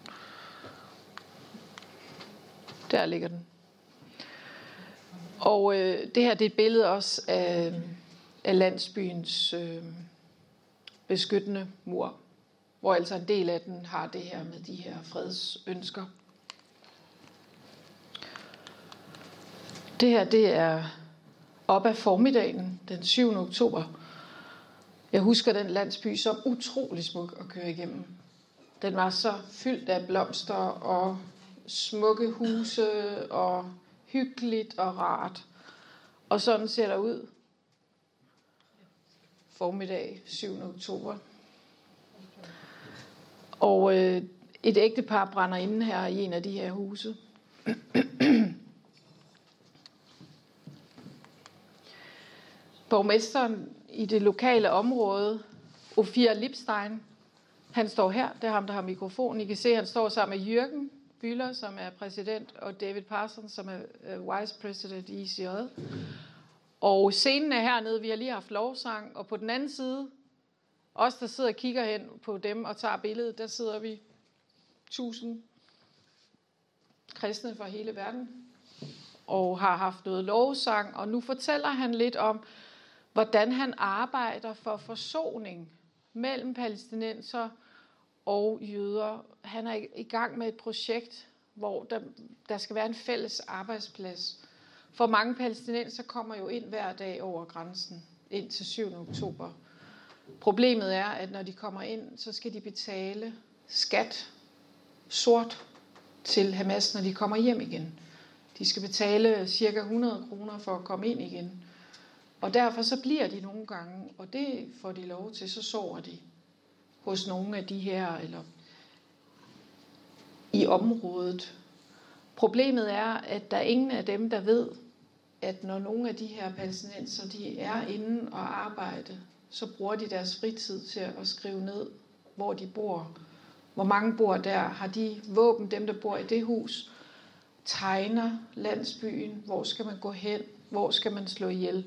Speaker 1: Der ligger den. Og det her, det er et billede også af landsbyens beskyttende mur, hvor altså en del af den har det her med de her fredsønsker. Det her, det er op ad formiddagen, den 7. oktober. Jeg husker den landsby som utrolig smuk at køre igennem. Den var så fyldt af blomster og smukke huse og hyggeligt og rart. Og sådan ser der ud. Formiddag 7. oktober. Og et ægtepar brænder inde her i en af de her huse. Borgmesteren i det lokale område, Ophir Lipstein, han står her. Det er ham, der har mikrofonen. I kan se, han står sammen med Jürgen Bühler, som er præsident, og David Parsons, som er vice president i ICJ. Og scenen er hernede. Vi har lige haft lovsang, og på den anden side Os, der sidder og kigger hen på dem og tager billedet, der sidder vi 1000 kristne fra hele verden og har haft noget lovsang. Og nu fortæller han lidt om, hvordan han arbejder for forsoning mellem palæstinenser og jøder. Han er i gang med et projekt, hvor der skal være en fælles arbejdsplads. For mange palæstinenser kommer jo ind hver dag over grænsen, ind til 7. oktober. Problemet er, at når de kommer ind, så skal de betale skat sort til Hamas, når de kommer hjem igen. De skal betale ca. 100 kroner for at komme ind igen. Og derfor så bliver de nogle gange, og det får de lov til, så sover de hos nogle af de her, eller i området. Problemet er, at der er ingen af dem, der ved, at når nogle af de her palæstinenser, de er inde og arbejde, så bruger de deres fritid til at skrive ned, hvor de bor. Hvor mange bor der? Har de våben, dem der bor i det hus? Tegner landsbyen? Hvor skal man gå hen? Hvor skal man slå ihjel?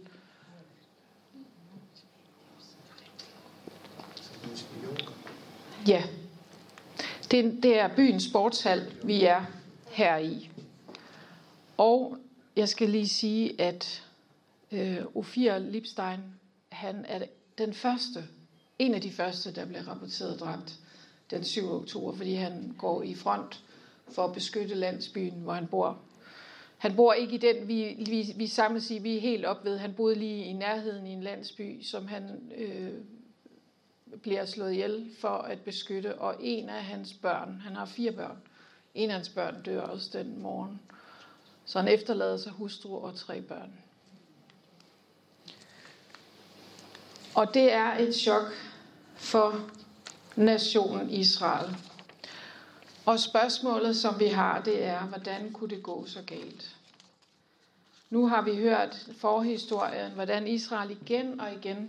Speaker 1: Ja, det er byens sportshal, vi er her i. Og jeg skal lige sige, at Ophir Lipstein, han er en af de første, der blev rapporteret dræbt den 7. oktober, fordi han går i front for at beskytte landsbyen, hvor han bor. Han bor ikke i den, vi samles i, vi er helt op ved. Han boede lige i nærheden i en landsby, som han bliver slået ihjel for at beskytte. Og en af hans børn, han har 4 børn, en af hans børn dør også den morgen. Så han efterlader sig hustru og 3 børn. Og det er et chok for nationen Israel. Og spørgsmålet, som vi har, det er, hvordan kunne det gå så galt? Nu har vi hørt forhistorien, hvordan Israel igen og igen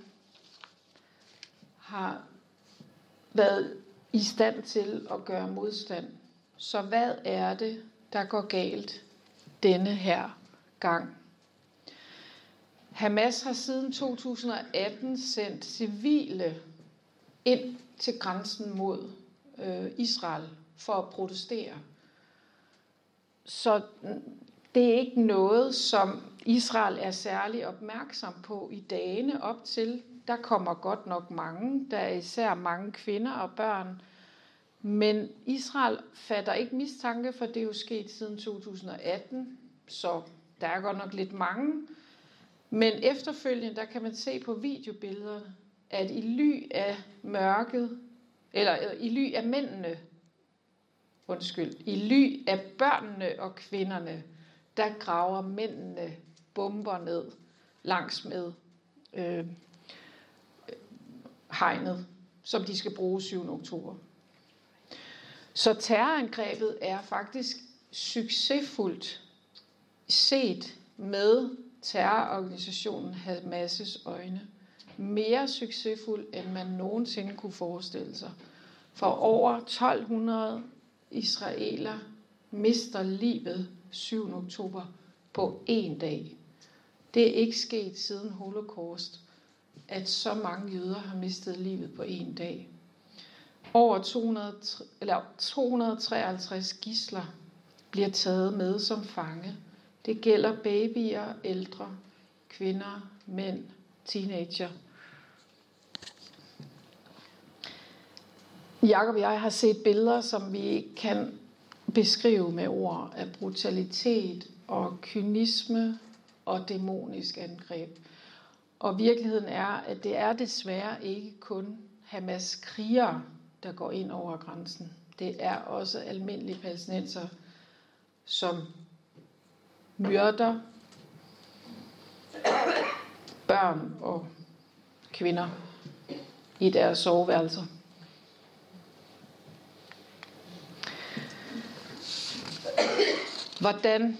Speaker 1: har været i stand til at gøre modstand. Så hvad er det, der går galt denne her gang? Hamas har siden 2018 sendt civile ind til grænsen mod Israel for at protestere. Så det er ikke noget, som Israel er særlig opmærksom på i dagene op til. Der kommer godt nok mange, der er især mange kvinder og børn. Men Israel fatter ikke mistanke, for det er jo sket siden 2018, så der er godt nok lidt mange. Men efterfølgende, der kan man se på videobillederne, at i ly af mørket, eller i ly af mændene, i ly af børnene og kvinderne, der graver mændene bomber ned langs med hegnet, som de skal bruge 7. oktober. Så terrorangrebet er faktisk succesfuldt set med terrororganisationen Hamas' øjne. Mere succesfuld, end man nogensinde kunne forestille sig. For over 1200 israeler mister livet 7. oktober på 1 dag. Det er ikke sket siden Holocaust, at så mange jøder har mistet livet på 1 dag. Over 253 gidsler bliver taget med som fange. Det gælder babyer, ældre, kvinder, mænd, teenager. Jakob og jeg har set billeder, som vi ikke kan beskrive med ord, af brutalitet og kynisme og dæmonisk angreb. Og virkeligheden er, at det er desværre ikke kun Hamas krigere, der går ind over grænsen. Det er også almindelige palæstinenser, som myrder børn og kvinder i deres soveværelser. Hvordan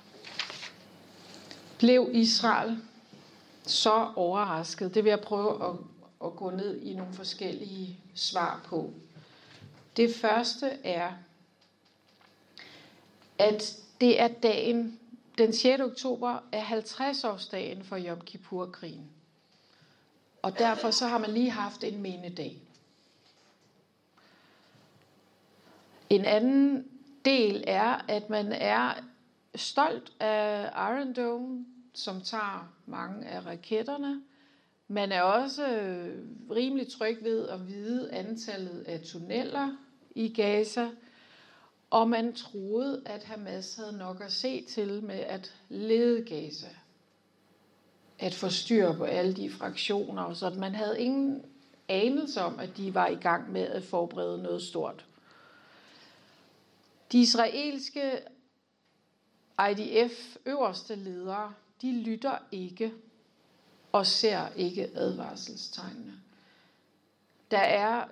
Speaker 1: blev Israel så overrasket? Det vil jeg prøve at gå ned i nogle forskellige svar på. Det første er, at det er dagen, den 6. oktober er 50-årsdagen for Yom Kippur-krigen. Og derfor så har man lige haft en mindedag. En anden del er, at man er stolt af Iron Dome, som tager mange af raketterne. Man er også rimelig tryg ved at vide antallet af tunneller i Gaza. Og man troede, at Hamas havde nok at se til med at lede Gaza. At få styr på alle de fraktioner. Så man havde ingen anelse om, at de var i gang med at forberede noget stort. De israelske IDF øverste ledere, de lytter ikke og ser ikke advarselstegnene. Der er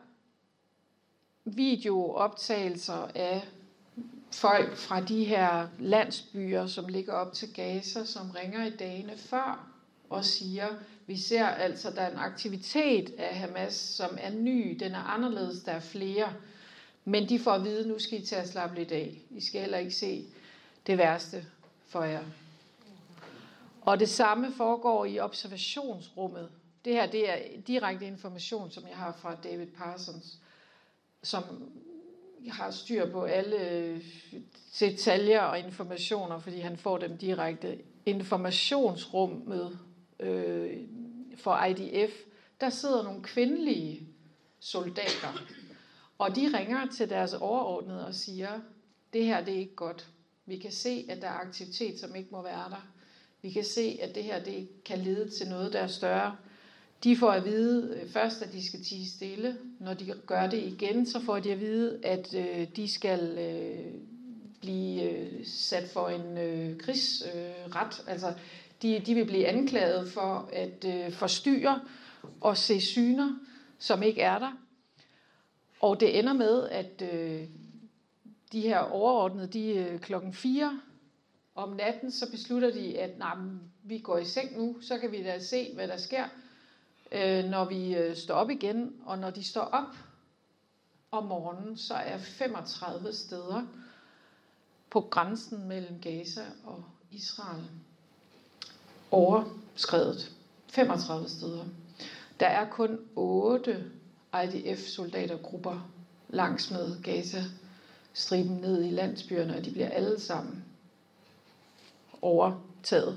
Speaker 1: videooptagelser af folk fra de her landsbyer, som ligger op til Gaza, som ringer i dagene før og siger, vi ser altså, der er en aktivitet af Hamas, som er ny, den er anderledes, der er flere, men de får at vide, nu skal I til at slappe lidt af. I skal heller ikke se det værste for jer. Og det samme foregår i observationsrummet. Det her, det er direkte information, som jeg har fra David Parsons, som har styr på alle detaljer og informationer, fordi han får dem direkte. Informationsrummet for IDF, der sidder nogle kvindelige soldater, og de ringer til deres overordnede og siger, det her det er ikke godt. Vi kan se, at der er aktivitet, som ikke må være der. Vi kan se, at det her det kan lede til noget, der er større. De får at vide først, at de skal tie stille. Når de gør det igen, så får de at vide, at de skal blive sat for en krigsret. Altså, de vil blive anklaget for at forstyrre og se syner, som ikke er der. Og det ender med, at de her overordnede, de klokken 4 om natten, så beslutter de, at vi går i seng nu, så kan vi da se, hvad der sker, når vi står op igen. Og når de står op om morgenen, så er 35 steder på grænsen mellem Gaza og Israel overskredet. 35 steder. Der er kun 8 IDF-soldatergrupper langs med Gaza-striben ned i landsbyerne, og de bliver alle sammen overtaget.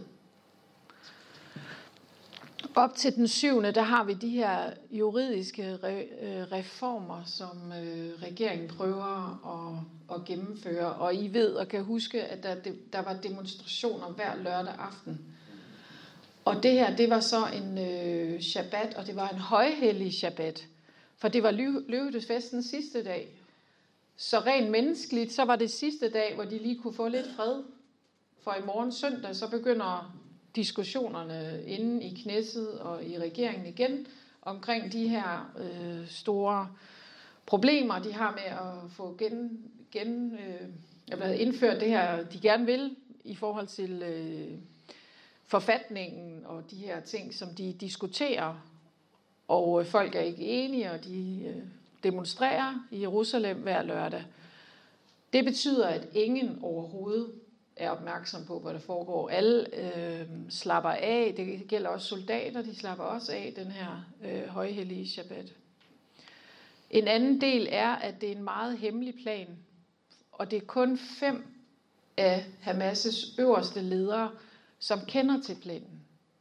Speaker 1: Op til den 7. der har vi de her juridiske reformer, som regeringen prøver at gennemføre. Og I ved og kan huske, at der var demonstrationer hver lørdag aften. Og det her, det var så en shabbat, og det var en højhellig shabbat. For det var løvetefestens sidste dag. Så rent menneskeligt, så var det sidste dag, hvor de lige kunne få lidt fred. For i morgen søndag, så begynder diskussionerne inde i Knesset og i regeringen igen, omkring de her store problemer, de har med at få indført det her, de gerne vil, i forhold til forfatningen og de her ting, som de diskuterer. Og folk er ikke enige, og de demonstrerer i Jerusalem hver lørdag. Det betyder, at ingen overhovedet er opmærksom på, hvad der foregår. Alle slapper af. Det gælder også soldater, de slapper også af den her højhellige shabbat. En anden del er, at det er en meget hemmelig plan, og det er kun 5 af Hamas' øverste ledere, som kender til planen.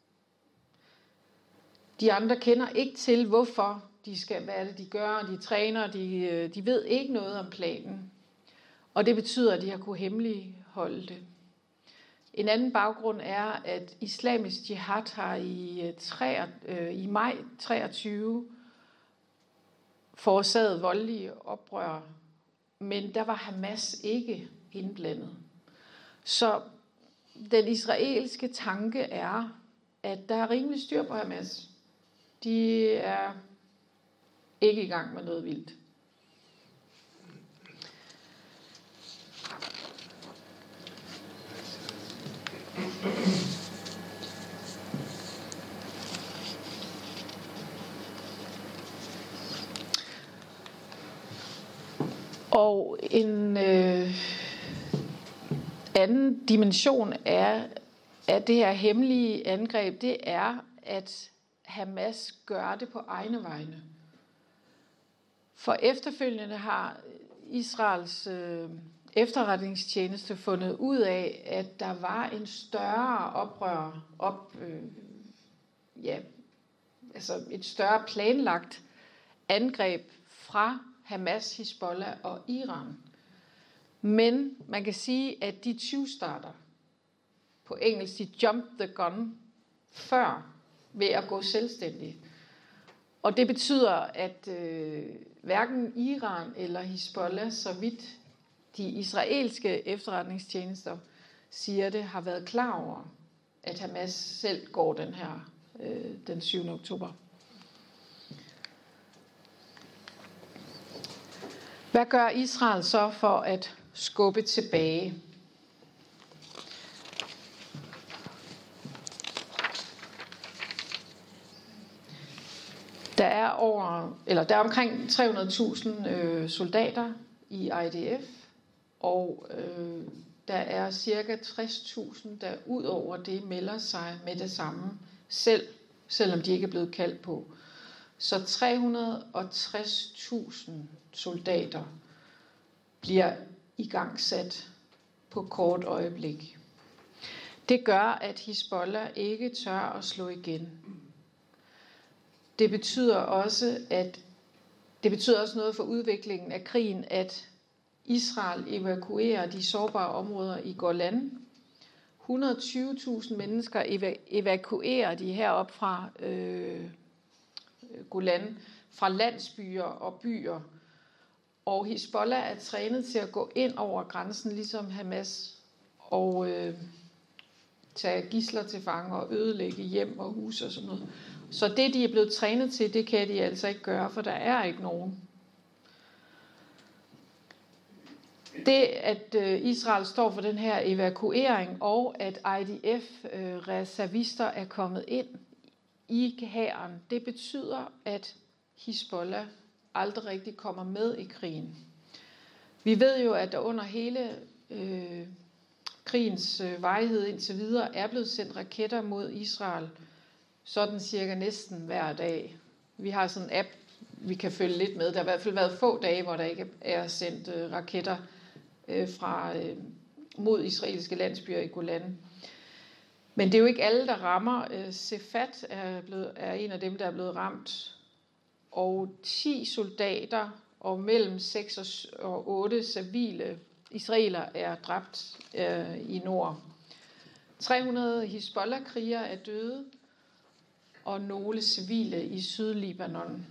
Speaker 1: De andre kender ikke til, hvorfor de skal, hvad det de gør, de træner, de ved ikke noget om planen. Og det betyder, at de har kunnet hemmeligholde det. En anden baggrund er, at Islamisk Jihad har i maj 23 forårsaget voldelige oprør, men der var Hamas ikke indblandet. Så den israelske tanke er, at der er rimelig styr på Hamas. De er ikke i gang med noget vildt. Og en anden dimension af det her hemmelige angreb, det er, at Hamas gøre det på egne vegne. For efterfølgende har Israels efterretningstjeneste fundet ud af, at der var en større oprør, altså et større planlagt angreb fra Hamas, Hizbollah og Iran. Men man kan sige, at de 20 starter på engelsk, de jump the gun før ved at gå selvstændigt. Og det betyder, at hverken Iran eller Hizbollah, så vidt de israelske efterretningstjenester siger det, har været klar over, at Hamas selv går den her den 7. oktober. Hvad gør Israel så for at skubbe tilbage? Der er omkring 300.000 soldater i IDF, og der er cirka 60.000, der ud over det melder sig med det samme selvom de ikke er blevet kaldt på. Så 360.000 soldater bliver igangsat på kort øjeblik. Det gør, at Hizbollah ikke tør at slå igen. Det betyder også noget for udviklingen af krigen, at Israel evakuerer de sårbare områder i Golan. 120.000 mennesker evakuerer de herop fra Golan, fra landsbyer og byer. Og Hizbollah er trænet til at gå ind over grænsen, ligesom Hamas, og tage gidsler til fange og ødelægge hjem og hus og sådan noget. Så det, de er blevet trænet til, det kan de altså ikke gøre, for der er ikke nogen. Det, at Israel står for den her evakuering, og at IDF-reservister er kommet ind i hæren, det betyder, at Hizbollah aldrig rigtig kommer med i krigen. Vi ved jo, at der under hele krigens varighed indtil videre er blevet sendt raketter mod Israel, sådan cirka næsten hver dag. Vi har sådan en app, vi kan følge lidt med. Der har i hvert fald været få dage, hvor der ikke er sendt raketter mod israelske landsbyer i Golan. Men det er jo ikke alle, der rammer. Sefat er en af dem, der er blevet ramt. Og 10 soldater og mellem 6 og 8 civile israelere er dræbt i nord. 300 Hizbollah-krigere er døde, og nogle civile i Sydlibanon.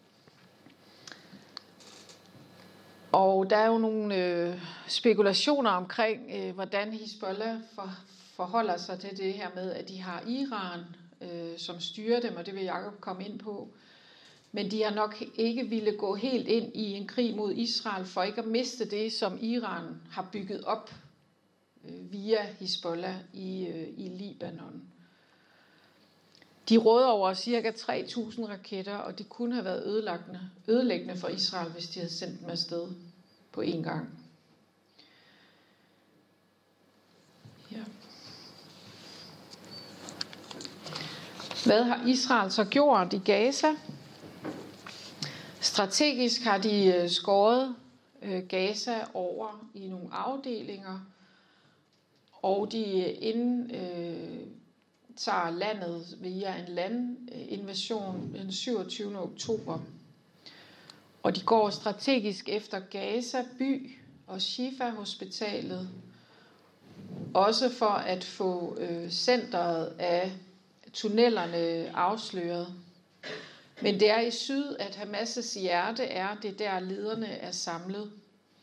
Speaker 1: Og der er jo nogle spekulationer omkring, hvordan Hizbollah forholder sig til det her med, at de har Iran, som styrer dem, og det vil Jakob komme ind på. Men de har nok ikke ville gå helt ind i en krig mod Israel, for ikke at miste det, som Iran har bygget op via Hizbollah i Libanon. De råder over ca. 3.000 raketter, og de kunne have været ødelæggende for Israel, hvis de havde sendt dem afsted på én gang. Ja. Hvad har Israel så gjort i Gaza? Strategisk har de skåret Gaza over i nogle afdelinger, og de tager landet via en landinvasion den 27. oktober. Og de går strategisk efter Gaza by og Shifa-hospitalet, også for at få centret af tunnelerne afsløret. Men det er i syd, at Hamas' hjerte er, det der lederne er samlet.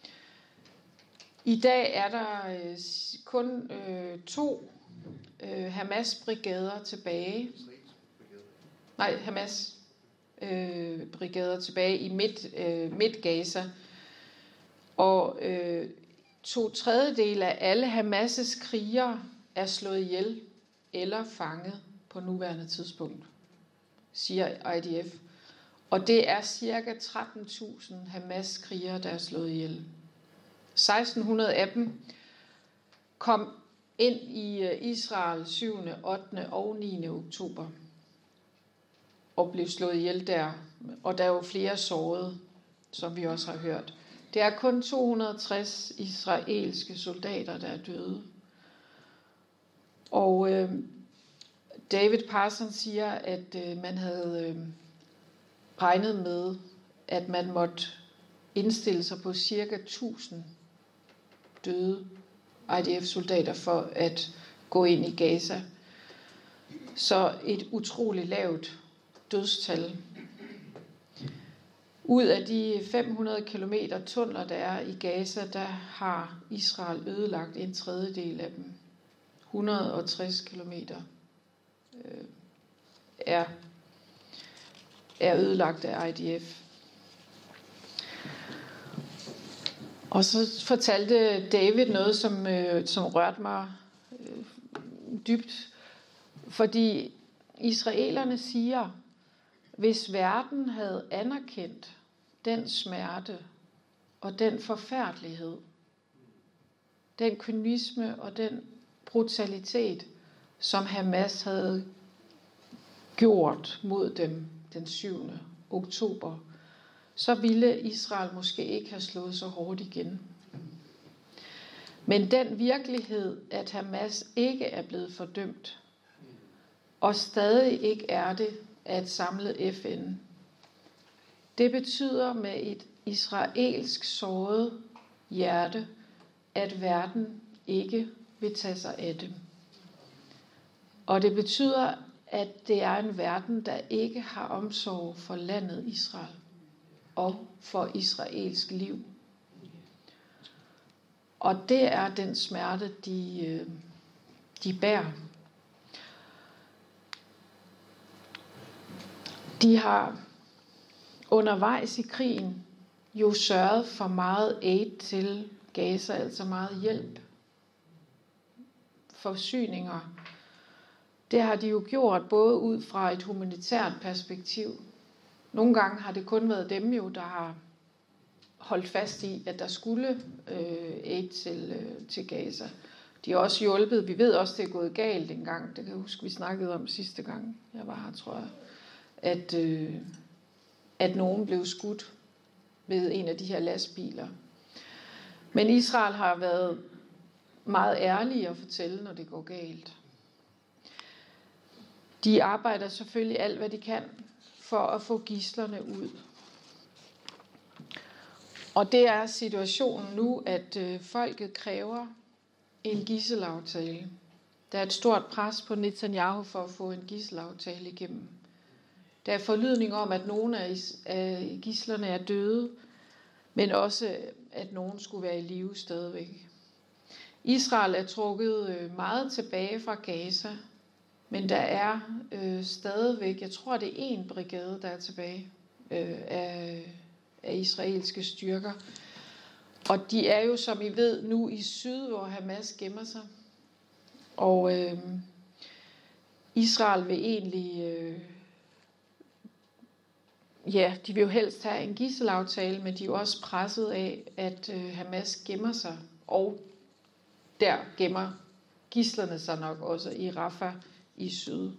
Speaker 1: I dag er der kun 2 Hamas-brigader tilbage. Nej, Hamas-brigader tilbage i midt Gaza. Og 2/3 af alle Hamas' krigere er slået ihjel eller fanget på nuværende tidspunkt, siger IDF. Og det er cirka 13.000 Hamas-krigere, der er slået ihjel. 1.600 af dem kom ind i Israel 7., 8. og 9. oktober. og blev slået ihjel der. Og der er jo flere sårede, som vi også har hørt. Det er kun 260 israelske soldater, der er døde. Og David Parson siger, at man havde regnet med, at man måtte indstille sig på cirka 1000 døde IDF-soldater for at gå ind i Gaza. Så et utroligt lavt dødstal. Ud af de 500 kilometer tunneler, der er i Gaza, der har Israel ødelagt en tredjedel af dem. 160 kilometer er ødelagt af IDF. Og så fortalte David noget, som rørte mig dybt. Fordi israelerne siger, hvis verden havde anerkendt den smerte og den forfærdelighed, den kynisme og den brutalitet, som Hamas havde gjort mod dem den 7. oktober, så ville Israel måske ikke have slået så hårdt igen. Men den virkelighed, at Hamas ikke er blevet fordømt, og stadig ikke er det af et samlet FN, det betyder med et israelsk såret hjerte, at verden ikke vil tage sig af dem. Og det betyder, at det er en verden, der ikke har omsorg for landet Israel og for israelsk liv. Og det er den smerte, de bærer. De har undervejs i krigen jo sørget for meget aid til Gaza, altså meget hjælp, forsyninger. Det har de jo gjort både ud fra et humanitært perspektiv. Nogle gange har det kun været dem jo, der har holdt fast i, at der skulle aid til Gaza. De har også hjulpet. Vi ved også, det er gået galt en gang. Det kan jeg huske, vi snakkede om sidste gang, jeg var her, tror jeg. At nogen blev skudt ved en af de her lastbiler. Men Israel har været meget ærlige at fortælle, når det går galt. De arbejder selvfølgelig alt, hvad de kan, for at få gidslerne ud. Og det er situationen nu, at folket kræver en gidselaftale. Der er et stort pres på Netanyahu for at få en gidselaftale igennem. Der er forlydning om, at nogle af gidslerne er døde, men også, at nogen skulle være i live stadigvæk. Israel er trukket meget tilbage fra Gaza, men der er stadigvæk, jeg tror, det er 1 brigade, der er tilbage af israelske styrker. Og de er jo, som I ved, nu i syd, hvor Hamas gemmer sig. Og Israel vil egentlig... de vil jo helst have en gidselaftale, men de er jo også presset af, at Hamas gemmer sig. Og der gemmer gidslerne sig nok også i Rafah i syd.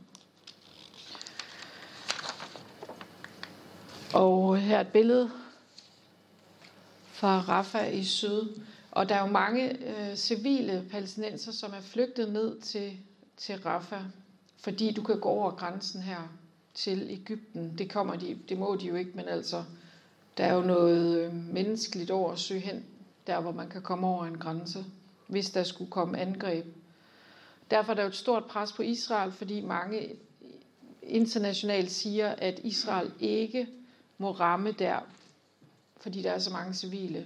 Speaker 1: Og her er et billede fra Rafah i syd. Og der er jo mange civile palæstinenser, som er flygtet ned til Rafah, fordi du kan gå over grænsen her til Egypten. Det må de jo ikke, men altså, der er jo noget menneskeligt over at søge hen, der hvor man kan komme over en grænse, hvis der skulle komme angreb. Derfor er der jo et stort pres på Israel, fordi mange internationalt siger, at Israel ikke må ramme der, fordi der er så mange civile.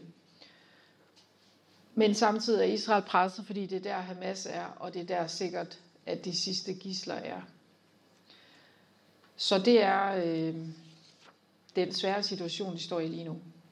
Speaker 1: Men samtidig er Israel presset, fordi det er der Hamas er, og det er der sikkert, at de sidste gidsler er. Så det er den svære situation, de står i lige nu.